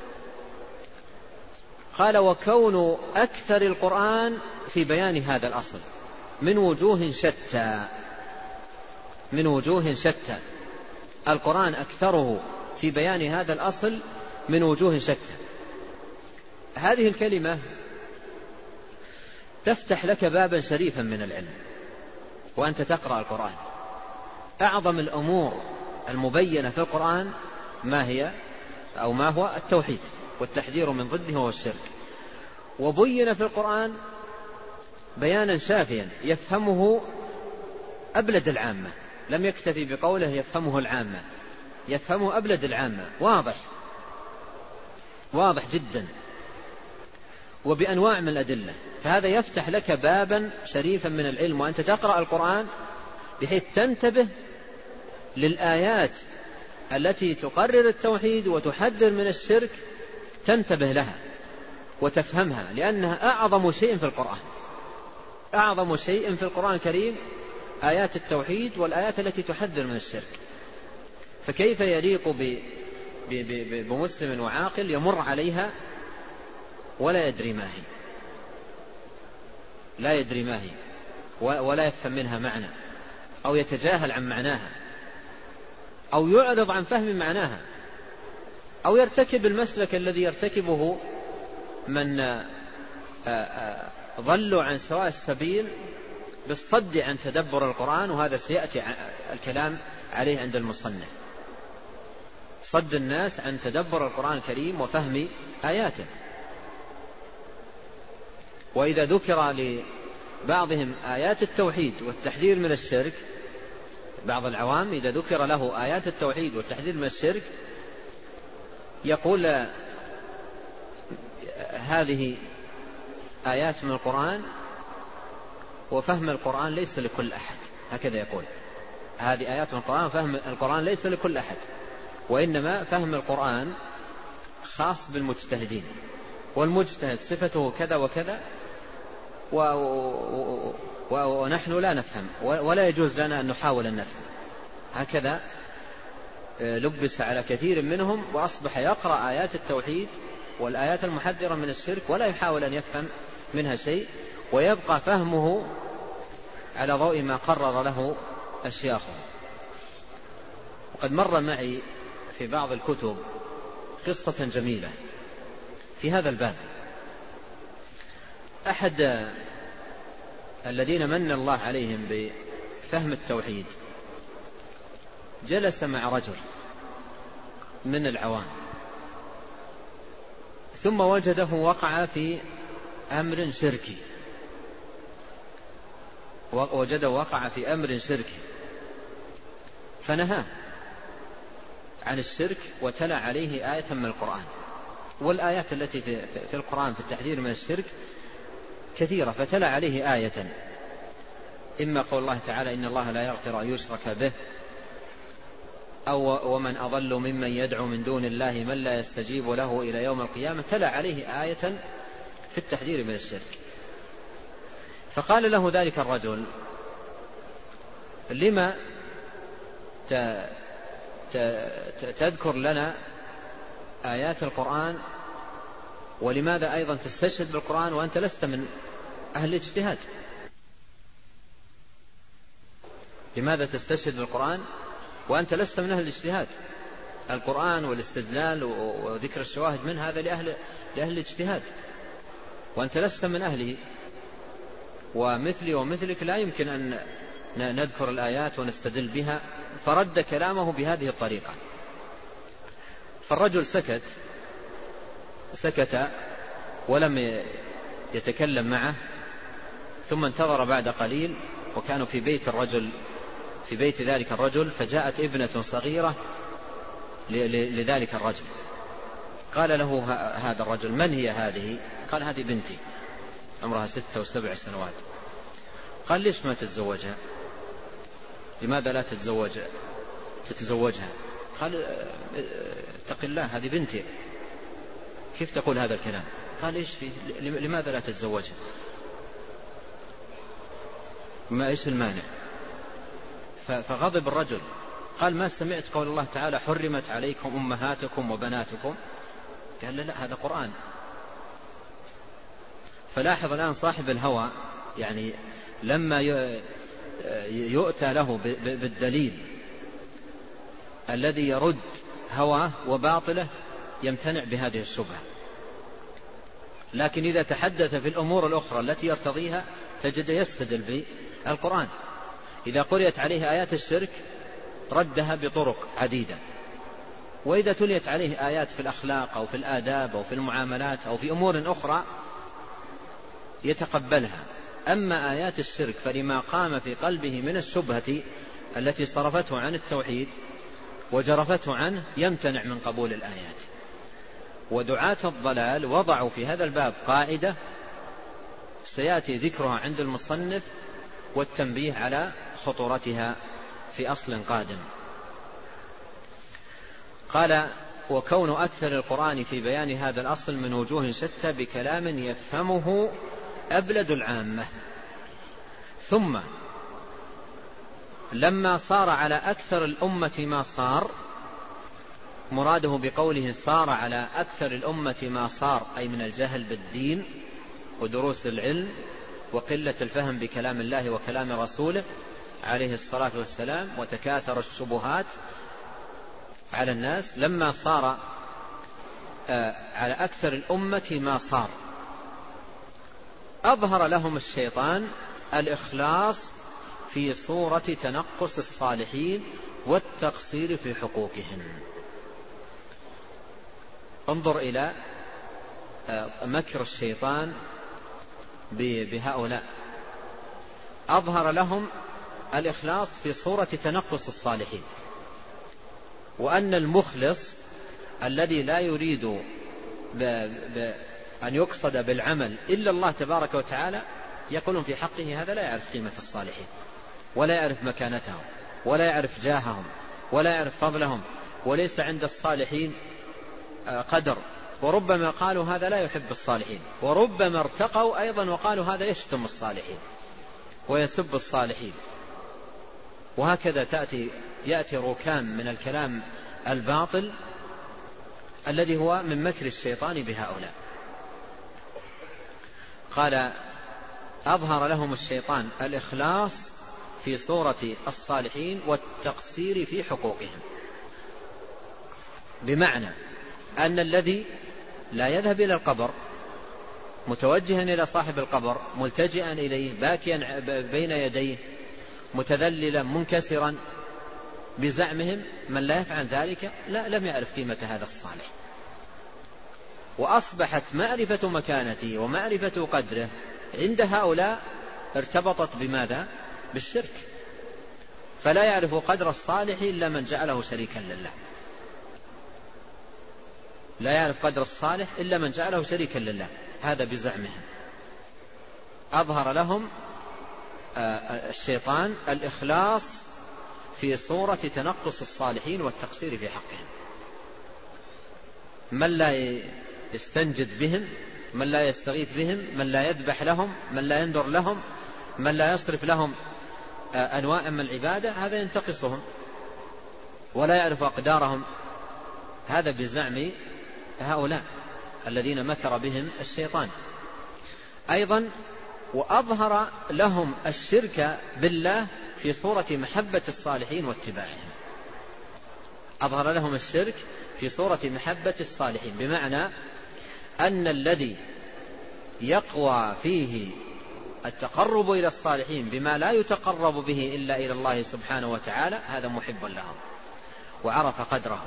قال وكون أكثر القرآن في بيان هذا الأصل من وجوه شتى. القرآن أكثره في بيان هذا الأصل من وجوه شتى. هذه الكلمة تفتح لك بابا شريفا من العلم وأنت تقرأ القرآن. أعظم الأمور المبينة في القرآن ما هو التوحيد والتحذير من ضده هو الشرك. وبين في القرآن بيانا شافيا يفهمه أبلد العامة، لم يكتفي بقوله يفهمه العامة، يفهمه أبلد العامة، واضح جدا وبأنواع من الأدلة. فهذا يفتح لك بابا شريفا من العلم وأنت تقرأ القرآن، بحيث تنتبه للآيات التي تقرر التوحيد وتحذر من الشرك، تنتبه لها وتفهمها، لأنها أعظم شيء في القرآن. أعظم شيء في القرآن الكريم آيات التوحيد والآيات التي تحذر من الشرك. فكيف يليق بمسلم وعاقل يمر عليها ولا يدري ما هي ولا يفهم منها معنى، أو يتجاهل عن معناها، أو يعرض عن فهم معناها، أو يرتكب المسلك الذي يرتكبه من ضلوا عن سواء السبيل بالصد عن تدبر القرآن. وهذا سيأتي الكلام عليه عند المصنف، صد الناس عن تدبر القرآن الكريم وفهم آياته. وإذا ذكر لبعضهم آيات التوحيد والتحذير من الشرك، بعض العوام إذا ذكر له آيات التوحيد والتحذير من الشرك يقول هذه آيات من القرآن وفهم القرآن ليس لكل أحد. هكذا يقول هذه آيات من القرآن وفهم القرآن ليس لكل أحد، وإنما فهم القرآن خاص بالمجتهدين، والمجتهد صفته كذا وكذا، ونحن لا نفهم ولا يجوز لنا أن نحاول أن نفهم. هكذا لبس على كثير منهم، وأصبح يقرأ آيات التوحيد والآيات المحذرة من الشرك ولا يحاول أن يفهم منها شيء، ويبقى فهمه على ضوء ما قرر له الشيخ. وقد مر معي في بعض الكتب قصة جميلة في هذا الباب. أحد الذين من الله عليهم بفهم التوحيد جلس مع رجل من العوام، ثم وجده وقع في أمر شركي، فنهاه عن الشرك وتلا عليه آية من القرآن. والآيات التي في القرآن في التحذير من الشرك كثيرة، فتلا عليه آية، إما قول الله تعالى إن الله لا يغفر أن يشرك به، أو ومن أضل ممن يدعو من دون الله من لا يستجيب له إلى يوم القيامة. تلا عليه آية في التحذير من الشرك. فقال له ذلك الرجل: لما تذكر لنا آيات القرآن، ولماذا أيضا تستشهد بالقرآن وأنت لست من أهل الاجتهاد؟ لماذا تستشهد بالقرآن وأنت لست من أهل الاجتهاد؟ القرآن والاستدلال وذكر الشواهد من هذا لأهل الاجتهاد، وأنت لست من أهله. ومثلي ومثلك لا يمكن أن نذكر الآيات ونستدل بها. فرد كلامه بهذه الطريقة. فالرجل سكت ولم يتكلم معه، ثم انتظر بعد قليل، وكانوا في بيت ذلك الرجل، فجاءت ابنة صغيرة لذلك الرجل. قال له هذا الرجل: من هي هذه؟ قال: هذه بنتي عمرها 6 و7 سنوات. قال: ليش ما تتزوجها؟ لماذا لا تتزوجها؟ قال: اتق الله، هذه بنتي، كيف تقول هذا الكلام؟ قال: ايش فيه؟ لماذا لا تتزوجها؟ ما ايش المانع؟ فغضب الرجل، قال: ما سمعت قول الله تعالى: حرمت عليكم أمهاتكم وبناتكم؟ قال: لا، هذا قرآن. فلاحظ الآن صاحب الهوى، يعني لما يؤتى له بالدليل الذي يرد هواه وباطله يمتنع بهذه الشبهة. لكن إذا تحدث في الأمور الأخرى التي يرتضيها تجد يستدل بالقرآن. إذا قرأت عليه آيات الشرك ردها بطرق عديدة، وإذا تليت عليه آيات في الأخلاق أو في الآداب أو في المعاملات أو في أمور أخرى يتقبلها. أما آيات الشرك فلما قام في قلبه من الشبهة التي صرفته عن التوحيد وجرفته عنه يمتنع من قبول الآيات. ودعاة الضلال وضعوا في هذا الباب قاعدة سيأتي ذكرها عند المصنف والتنبيه على خطورتها في أصل قادم. قال: وكون أكثر القرآن في بيان هذا الأصل من وجوه شتى بكلام يفهمه أبلد العامة. ثم لما صار على أكثر الأمة ما صار، مراده بقوله صار على أكثر الأمة ما صار أي من الجهل بالدين ودروس العلم وقلة الفهم بكلام الله وكلام رسوله عليه الصلاة والسلام، وتكاثر الشبهات على الناس. لما صار على أكثر الأمة ما صار، أظهر لهم الشيطان الإخلاص في صورة تنقص الصالحين والتقصير في حقوقهم. انظر إلى مكر الشيطان بهؤلاء. أظهر لهم الإخلاص في صورة تنقص الصالحين، وأن المخلص الذي لا يريد أن يقصد بالعمل إلا الله تبارك وتعالى يقولون في حقه هذا لا يعرف قيمة الصالحين، ولا يعرف مكانتهم، ولا يعرف جاههم، ولا يعرف فضلهم، وليس عند الصالحين قدر. وربما قالوا هذا لا يحب الصالحين، وربما ارتقوا أيضا وقالوا هذا يشتم الصالحين ويسب الصالحين. وهكذا يأتي ركام من الكلام الباطل الذي هو من مكر الشيطان بهؤلاء. قال: أظهر لهم الشيطان الإخلاص في صورة الصالحين والتقصير في حقوقهم، بمعنى أن الذي لا يذهب إلى القبر متوجها إلى صاحب القبر ملتجئا إليه باكيا بين يديه متذللا منكسرا بزعمهم، من لا يفعل ذلك لم يعرف قيمة هذا الصالح، وأصبحت معرفة مكانته ومعرفة قدره عند هؤلاء ارتبطت بماذا؟ بالشرك. فلا يعرف قدر الصالح إلا من جعله شريكا لله، لا يعرف قدر الصالح إلا من جعله شريكا لله، هذا بزعمهم. أظهر لهم الشيطان الإخلاص في صورة تنقص الصالحين والتقصير في حقهم. من لا يستنجد بهم، من لا يستغيث بهم، من لا يذبح لهم، من لا ينذر لهم، من لا يصرف لهم أنواع من العبادة، هذا ينتقصهم ولا يعرف أقدارهم. هذا بزعم هؤلاء الذين مكر بهم الشيطان. أيضا وأظهر لهم الشرك بالله في صورة محبة الصالحين واتباعهم. أظهر لهم الشرك في صورة محبة الصالحين، بمعنى أن الذي يقوى فيه التقرب إلى الصالحين بما لا يتقرب به إلا إلى الله سبحانه وتعالى هذا محب لهم وعرف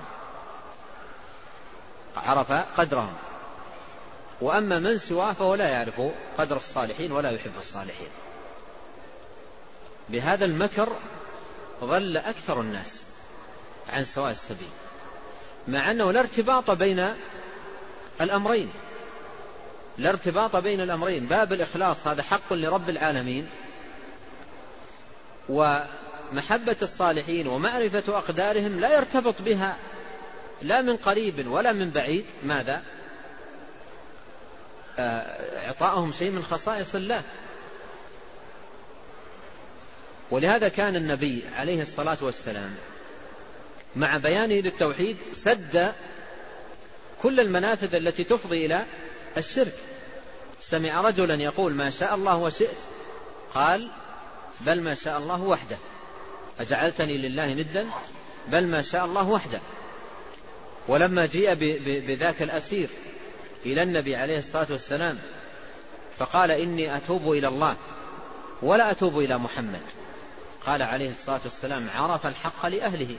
قدرهم. وأما من سواه فهو لا يعرف قدر الصالحين ولا يحب الصالحين. بهذا المكر ضل أكثر الناس عن سواء السبيل، مع أنه لا ارتباط بين الأمرين. باب الإخلاص هذا حق لرب العالمين، ومحبة الصالحين ومعرفة أقدارهم لا يرتبط بها لا من قريب ولا من بعيد ماذا؟ إعطاءهم شيء من خصائص الله. ولهذا كان النبي عليه الصلاة والسلام مع بيانه للتوحيد سد كل المنافذ التي تفضي إلى الشرك. سمع رجلا يقول ما شاء الله وشئت، قال بل ما شاء الله وحده. أجعلتني لله ندا؟ بل ما شاء الله وحده. ولما جيء بذاك الأسير إلى النبي عليه الصلاة والسلام فقال إني أتوب إلى الله ولا أتوب إلى محمد، قال عليه الصلاة والسلام عرف الحق لأهله.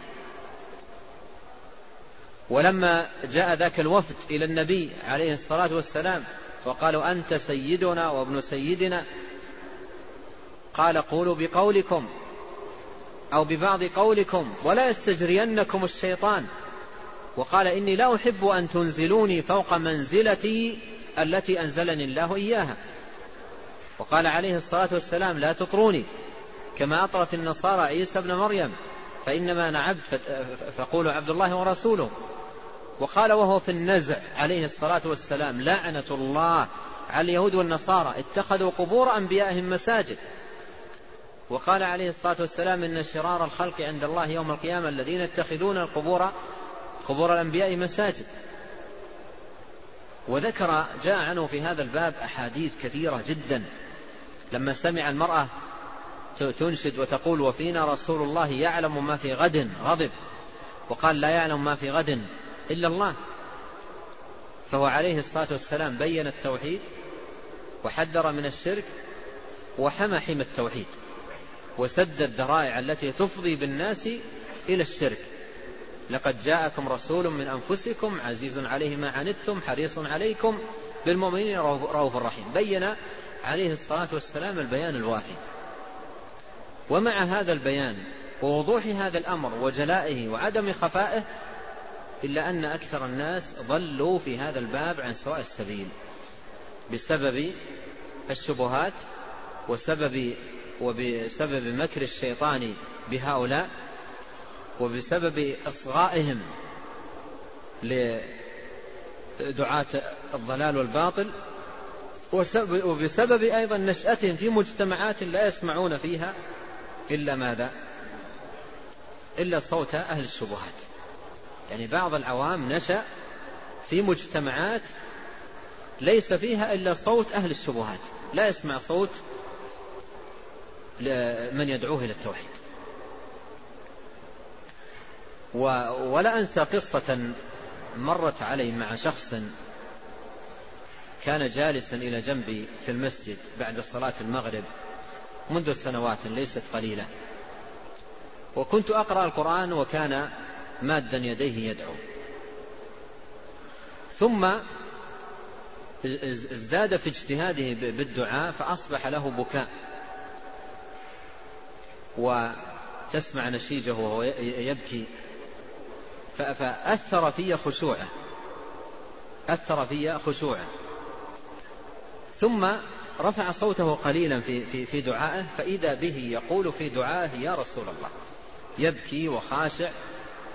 ولما جاء ذاك الوفد إلى النبي عليه الصلاة والسلام وقالوا أنت سيدنا وابن سيدنا، قال قولوا بقولكم أو ببعض قولكم ولا يستجرينكم الشيطان، وقال إني لا أحب أن تنزلوني فوق منزلتي التي أنزلني الله إياها. وقال عليه الصلاة والسلام لا تطروني كما أطرت النصارى عيسى بن مريم، فإنما أنا عبد فقولوا عبد الله ورسوله. وقال وهو في النزع عليه الصلاة والسلام لعنة الله على اليهود والنصارى اتخذوا قبور أنبيائهم مساجد. وقال عليه الصلاة والسلام إن شرار الخلق عند الله يوم القيامة الذين يتخذون قبور الأنبياء مساجد. وذكر جاء عنه في هذا الباب أحاديث كثيرة جدا. لما سمع المرأة تنشد وتقول وفينا رسول الله يعلم ما في غد غضب، وقال لا يعلم ما في غد إلا الله. فهو عليه الصلاة والسلام بين التوحيد وحذر من الشرك وحمى حمى التوحيد وسد الذرائع التي تفضي بالناس إلى الشرك. لقد جاءكم رسول من أنفسكم عزيز عليه ما عنتم حريص عليكم بالمؤمنين رؤوف رحيم. بين عليه الصلاة والسلام البيان الوافي. ومع هذا البيان ووضوح هذا الأمر وجلائه وعدم خفائه إلا أن أكثر الناس ضلوا في هذا الباب عن سواء السبيل بسبب الشبهات وبسبب مكر الشيطان بهؤلاء، وبسبب إصغائهم لدعاة الضلال والباطل، وبسبب أيضا نشأتهم في مجتمعات لا يسمعون فيها إلا ماذا؟ إلا صوت أهل الشبهات. يعني بعض العوام نشأ في مجتمعات ليس فيها إلا صوت أهل الشبهات، لا يسمع صوت من يدعوه إلى التوحيد. ولا أنسى قصة مرت علي مع شخص كان جالسا إلى جنبي في المسجد بعد صلاة المغرب منذ سنوات ليست قليلة، وكنت أقرأ القرآن وكان مادا يديه يدعو، ثم ازداد في اجتهاده بالدعاء فأصبح له بكاء، وتسمع نشيجه وهو يبكي، فأثر في خشوعه، ثم رفع صوته قليلا في دعائه، فإذا به يقول في دعائه يا رسول الله، يبكي وخاشع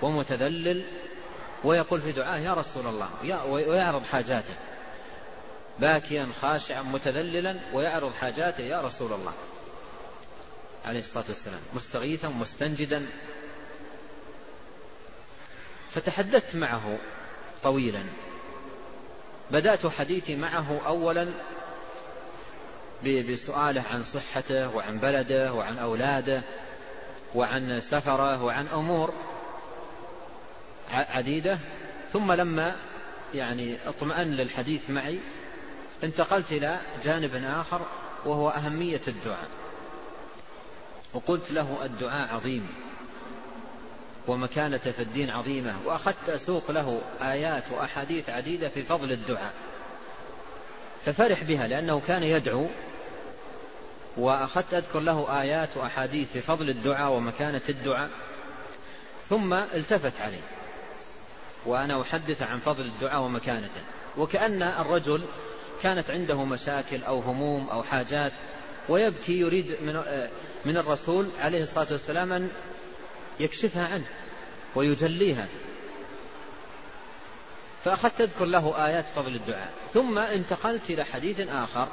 ومتذلل ويقول في دعائه يا رسول الله ويعرض حاجاته. باكيا خاشعا متذللا ويعرض حاجاته يا رسول الله عليه الصلاة والسلام مستغيثا مستنجدا. فتحدثت معه طويلا، بدأت حديثي معه أولا بسؤاله عن صحته وعن بلده وعن أولاده وعن سفره وعن أمور عديدة، ثم لما اطمأن للحديث معي انتقلت إلى جانب آخر وهو أهمية الدعاء، وقلت له الدعاء عظيم ومكانة في الدين عظيمة، وأخذت أسوق له آيات وأحاديث عديدة في فضل الدعاء، ففرح بها لأنه كان يدعو، وأخذت أذكر له آيات وأحاديث في فضل الدعاء ومكانة الدعاء، ثم التفت علي وأنا أحدث عن فضل الدعاء ومكانته، وكأن الرجل كانت عنده مشاكل أو هموم أو حاجات ويبكي يريد من الرسول عليه الصلاة والسلام أن يكشفها عنه ويجليها، فأخذت أذكر له آيات فضل الدعاء، ثم انتقلت إلى حديث آخر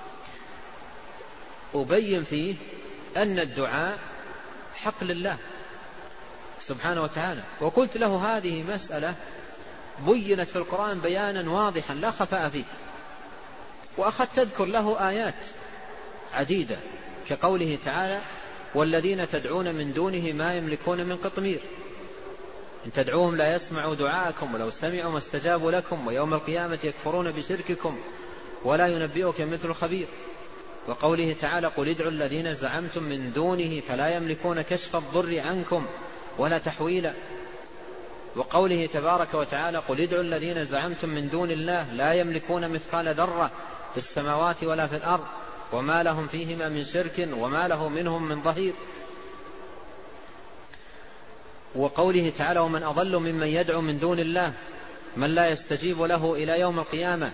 أبين فيه أن الدعاء حق لله سبحانه وتعالى، وقلت له هذه مسألة بينت في القرآن بيانا واضحا لا خفاء فيه، وأخذت أذكر له آيات عديدة كقوله تعالى والذين تدعون من دونه ما يملكون من قطمير إن تدعوهم لا يسمعوا دعاءكم ولو سمعوا ما استجابوا لكم ويوم القيامة يكفرون بشرككم ولا ينبئك مثل خبير، وقوله تعالى قل ادعوا الذين زعمتم من دونه فلا يملكون كشف الضر عنكم ولا تحويلا، وقوله تبارك وتعالى قل ادعوا الذين زعمتم من دون الله لا يملكون مثقال ذرة في السماوات ولا في الأرض وما لهم فيهما من شرك وما له منهم من ظهير، وقوله تعالى ومن أضل ممن يدعو من دون الله من لا يستجيب له إلى يوم القيامة،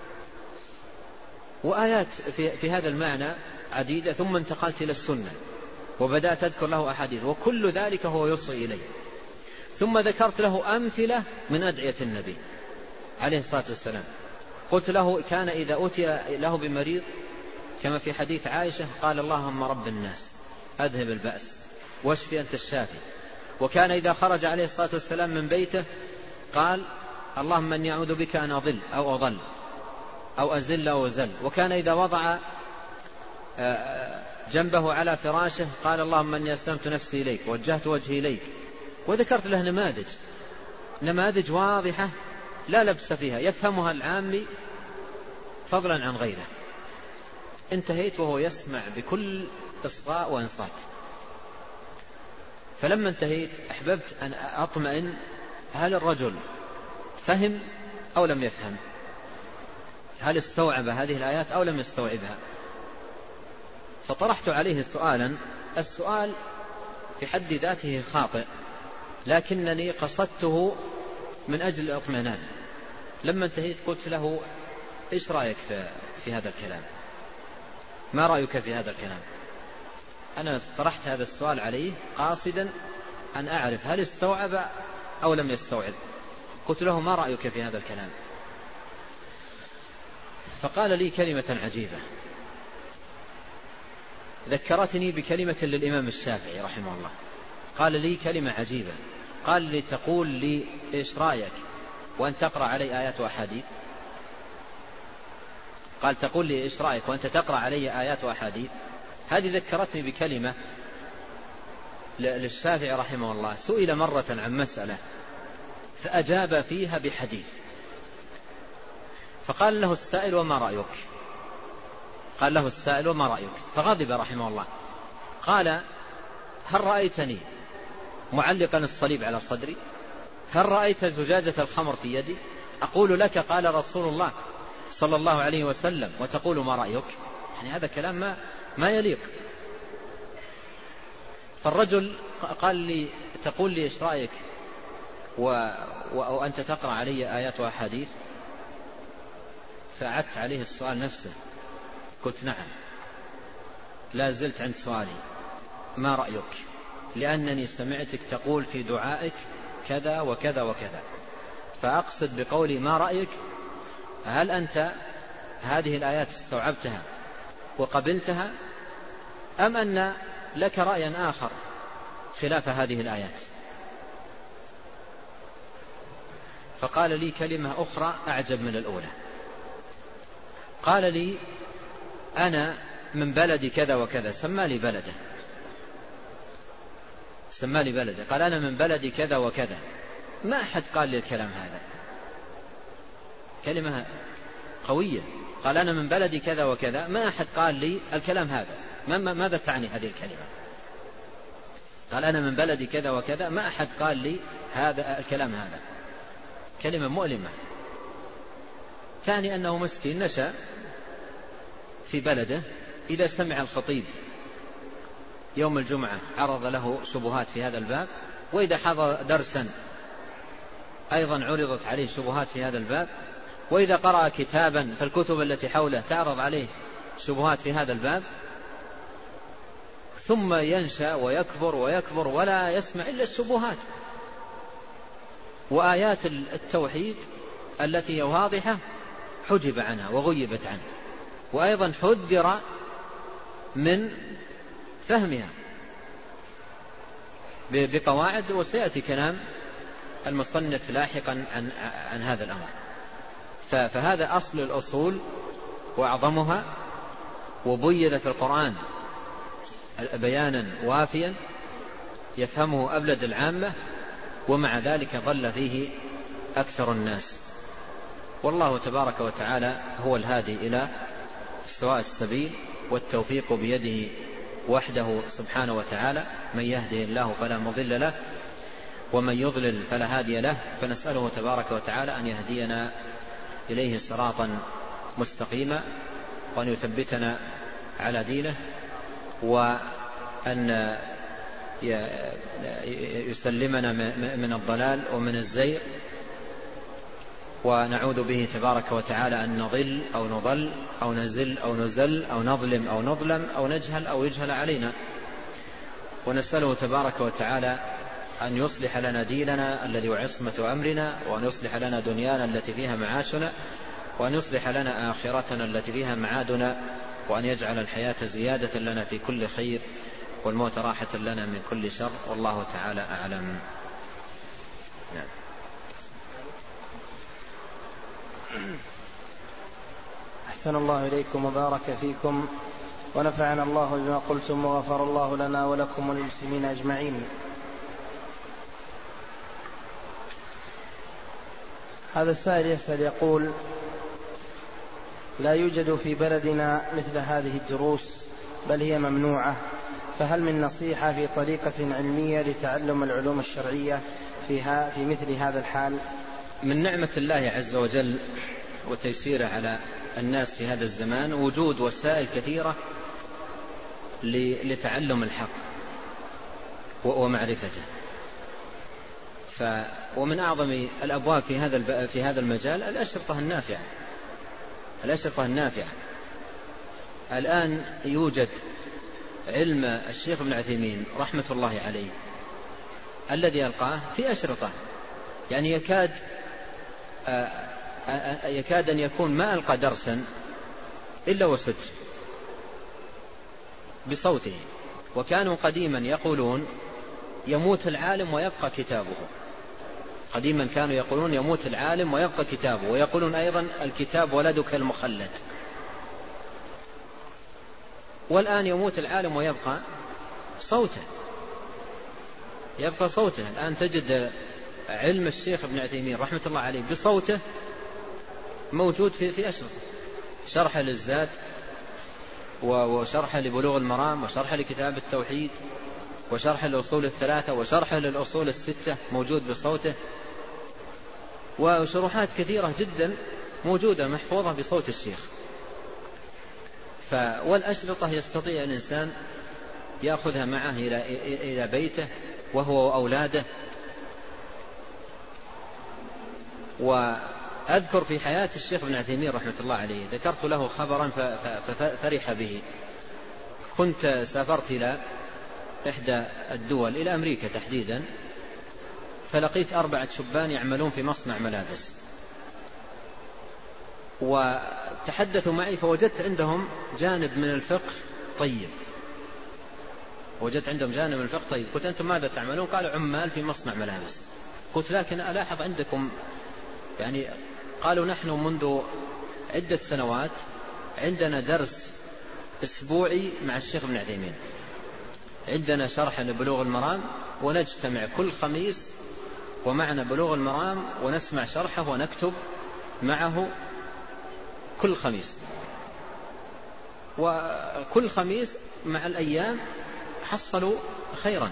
وآيات في هذا المعنى عديدة. ثم انتقلت إلى السنة وبدأت أذكر له أحاديث، وكل ذلك هو يوصي إليه، ثم ذكرت له أمثلة من أدعية النبي عليه الصلاة والسلام. قلت له كان إذا أتي له بمريض كما في حديث عائشة قال اللهم رب الناس أذهب البأس واشفي أنت الشافي، وكان إذا خرج عليه الصلاة والسلام من بيته قال اللهم أني أعوذ بك أن أضل أو أضل أو أزل أو أزل، وكان إذا وضع جنبه على فراشه قال اللهم أني أسلمت نفسي إليك ووجهت وجهي إليك، وذكرت له نماذج واضحة لا لبس فيها يفهمها العامي فضلا عن غيره. انتهيت وهو يسمع بكل إصغاء وإنصات، فلما انتهيت أحببت أن أطمئن هل الرجل فهم أو لم يفهم، هل استوعب هذه الآيات أو لم يستوعبها، فطرحت عليه سؤالا، السؤال في حد ذاته خاطئ لكنني قصدته من أجل الاطمئنان. لما انتهيت قلت له إيش رأيك في هذا الكلام، ما رأيك في هذا الكلام؟ أنا طرحت هذا السؤال عليه قاصدا أن أعرف هل استوعب أو لم يستوعب. قلت له ما رأيك في هذا الكلام؟ فقال لي كلمة عجيبة ذكرتني بكلمة للإمام الشافعي رحمه الله، قال لي كلمة عجيبة، قال لي تقول لي إيش رأيك وأن تقرأ علي آيات وأحاديث؟ قال تقول لي إيش رأيك وأنت تقرأ علي آيات وأحاديث؟ هذه ذكرتني بكلمة للشافعي رحمه الله، سئل مرة عن مسألة فأجاب فيها بحديث، فقال له السائل وما رأيك؟ قال له السائل وما رأيك؟ فغضب رحمه الله، قال هل رأيتني معلقا الصليب على صدري؟ هل رأيت زجاجة الخمر في يدي أقول لك قال رسول الله صلى الله عليه وسلم وتقول ما رأيك؟ يعني هذا كلام ما يليق. فالرجل قال لي تقول لي إيش رأيك وأنت تقرأ علي آيات وأحاديث؟ فأعدت عليه السؤال نفسه، قلت نعم لا زلت عند سؤالي ما رأيك، لأنني سمعتك تقول في دعائك كذا وكذا وكذا، فأقصد بقولي ما رأيك هل أنت هذه الآيات استوعبتها وقبلتها، أم أن لك رأيا آخر خلاف هذه الآيات؟ فقال لي كلمة أخرى أعجب من الأولى. قال لي أنا من بلد كذا وكذا، سمى لي بلده، قال أنا من بلد كذا وكذا، ما أحد قال لي الكلام هذا. كلمة قوية، قال أنا من بلد كذا وكذا، ما أحد قال لي الكلام هذا. ماذا تعني هذه الكلمة؟ قال أنا من بلد كذا وكذا، ما أحد قال لي هذا الكلام هذا. كلمة مؤلمة. تعني أنه مسكين نشأ في بلده، إذا سمع الخطيب يوم الجمعة عرض له شبهات في هذا الباب، وإذا حضر درسا أيضا عرضت عليه شبهات في هذا الباب، وإذا قرأ كتابا فالكتب التي حوله تعرض عليه شبهات في هذا الباب، ثم ينشأ ويكبر ولا يسمع إلا الشبهات. وآيات التوحيد التي هي واضحة حجب عنها وغيبت عنه، وأيضا حذر من فهمها بقواعد، وسيأتي كلام المصنف لاحقا عن هذا الأمر. فهذا أصل الأصول وأعظمها، وبين في القرآن بيانا وافيا يفهمه أبلد العامة، ومع ذلك ضل فيه أكثر الناس. والله تبارك وتعالى هو الهادي إلى استواء السبيل، والتوفيق بيده وحده سبحانه وتعالى. من يهده الله فلا مضل له، ومن يضلل فلا هادي له. فنسأله تبارك وتعالى أن يهدينا إليه صراطا مستقيما، وأن يثبتنا على دينه، وأن يسلمنا من الضلال ومن الزيغ، ونعوذ به تبارك وتعالى أن نضل أو نضل أو نزل أو نزل أو نظلم أو نظلم أو نجهل أو يجهل علينا. ونسأله تبارك وتعالى أن يصلح لنا ديننا الذي هو عصمة أمرنا، وأن يصلح لنا دنيانا التي فيها معاشنا، وأن يصلح لنا آخرتنا التي فيها معادنا، وأن يجعل الحياة زيادة لنا في كل خير، والموت راحة لنا من كل شر. والله تعالى أعلم. أحسن الله إليكم وبارك فيكم، ونفعنا الله بما قلتم، وغفر الله لنا ولكم وللمسلمين أجمعين. هذا السائل يسأل يقول: لا يوجد في بلدنا مثل هذه الدروس، بل هي ممنوعة، فهل من نصيحة في طريقة علمية لتعلم العلوم الشرعية في مثل هذا الحال؟ من نعمة الله عز وجل وتيسيره على الناس في هذا الزمان وجود وسائل كثيرة لتعلم الحق ومعرفته. ومن أعظم الأبواب في هذا المجال الأشرطة النافعة. الآن يوجد علم الشيخ ابن عثيمين رحمة الله عليه الذي يلقاه في أشرطة، يعني يكاد أن يكون ما ألقى درسا إلا وسجل بصوته. وكانوا قديما يقولون يموت العالم ويبقى كتابه. قديما كانوا يقولون يموت العالم ويبقى كتابه، ويقولون أيضا الكتاب ولدك المخلد. والآن يموت العالم ويبقى صوته، الآن تجد علم الشيخ ابن عثيمين رحمة الله عليه بصوته موجود في أشرطة، شرح للزاد، وشرح لبلوغ المرام، وشرح لكتاب التوحيد، وشرح للأصول الثلاثة، وشرح للأصول الستة موجود بصوته، وشروحات كثيرة جدا موجودة محفوظة بصوت الشيخ. والأشرطة يستطيع الإنسان يأخذها معه إلى بيته وهو وأولاده. وأذكر في حياة الشيخ ابن عثيمين رحمة الله عليه ذكرت له خبرا ففرح به. كنت سافرت إلى إحدى الدول، إلى أمريكا تحديدا، فلقيت 4 شبان يعملون في مصنع ملابس، وتحدثوا معي فوجدت عندهم جانب من الفقه طيب، قلت أنتم ماذا تعملون؟ قالوا عمال في مصنع ملابس. قلت لكن ألاحظ عندكم يعني، قالوا نحن منذ عدة سنوات عندنا درس أسبوعي مع الشيخ ابن عثيمين، عندنا شرح لبلوغ المرام ونجتمع كل خميس ومعنا بلوغ المرام ونسمع شرحه ونكتب معه كل خميس، وكل خميس مع الأيام حصلوا خيرا.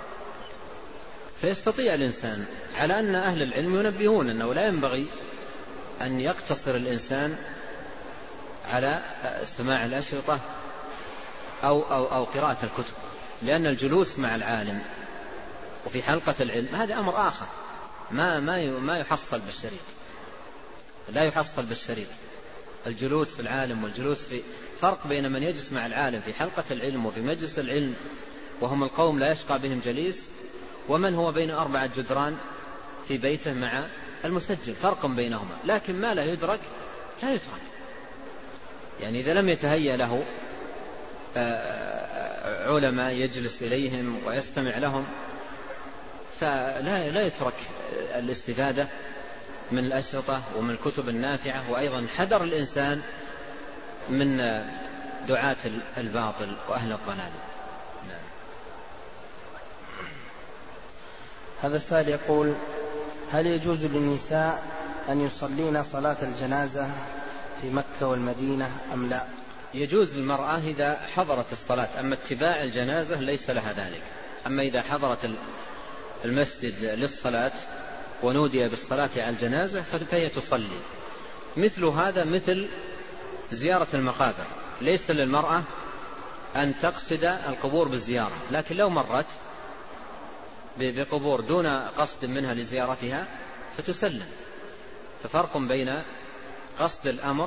فيستطيع الإنسان، على أن أهل العلم ينبهون أنه لا ينبغي أن يقتصر الإنسان على سماع الأشرطة أو قراءة الكتب، لأن الجلوس مع العالم وفي حلقة العلم هذا أمر آخر ما يحصل بالشريط، لا يحصل بالشريط. الجلوس في العالم والجلوس في فرق بين من يجلس مع العالم في حلقة العلم وفي مجلس العلم وهم القوم لا يشقى بهم جليس، ومن هو بين 4 جدران في بيته مع المسجل، فرق بينهما. لكن ما لا يدرك لا يترك، يعني إذا لم يتهيأ له علماء يجلس إليهم ويستمع لهم فلا يترك الاستفادة من الأشرطة ومن الكتب النافعة. وأيضا حذر الإنسان من دعاة الباطل وأهل الضلال. نعم. هذا السائل يقول: هل يجوز للنساء أن يصلين صلاة الجنازة في مكة والمدينة أم لا؟ يجوز للمرأة إذا حضرت الصلاة، أما اتباع الجنازة ليس لها ذلك. أما إذا حضرت المسجد للصلاة ونودي بالصلاة على الجنازة فهي تصلي. مثل هذا مثل زيارة المقابر، ليس للمرأة أن تقصد القبور بالزيارة، لكن لو مرت بقبور دون قصد منها لزيارتها فتسلم. ففرق بين قصد الأمر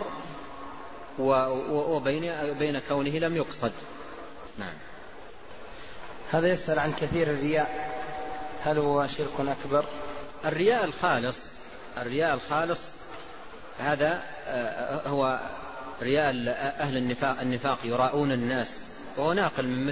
وبين كونه لم يقصد. نعم. هذا يسأل عن كثير الرياء، هل هو شرك أكبر؟ الرياء الخالص هذا هو رياء أهل النفاق يراؤون الناس، وهو ناقل من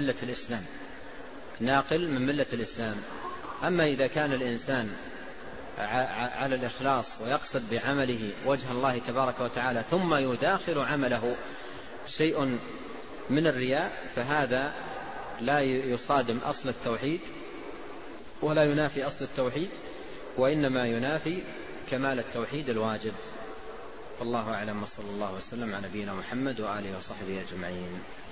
ملة الإسلام. أما إذا كان الإنسان على الإخلاص ويقصد بعمله وجه الله تبارك وتعالى ثم يداخل عمله شيء من الرياء فهذا لا يصادم أصل التوحيد ولا ينافي أصل التوحيد، وإنما ينافي كمال التوحيد الواجب. والله أعلم، وصلى الله وسلم على نبينا محمد وآله وصحبه أجمعين.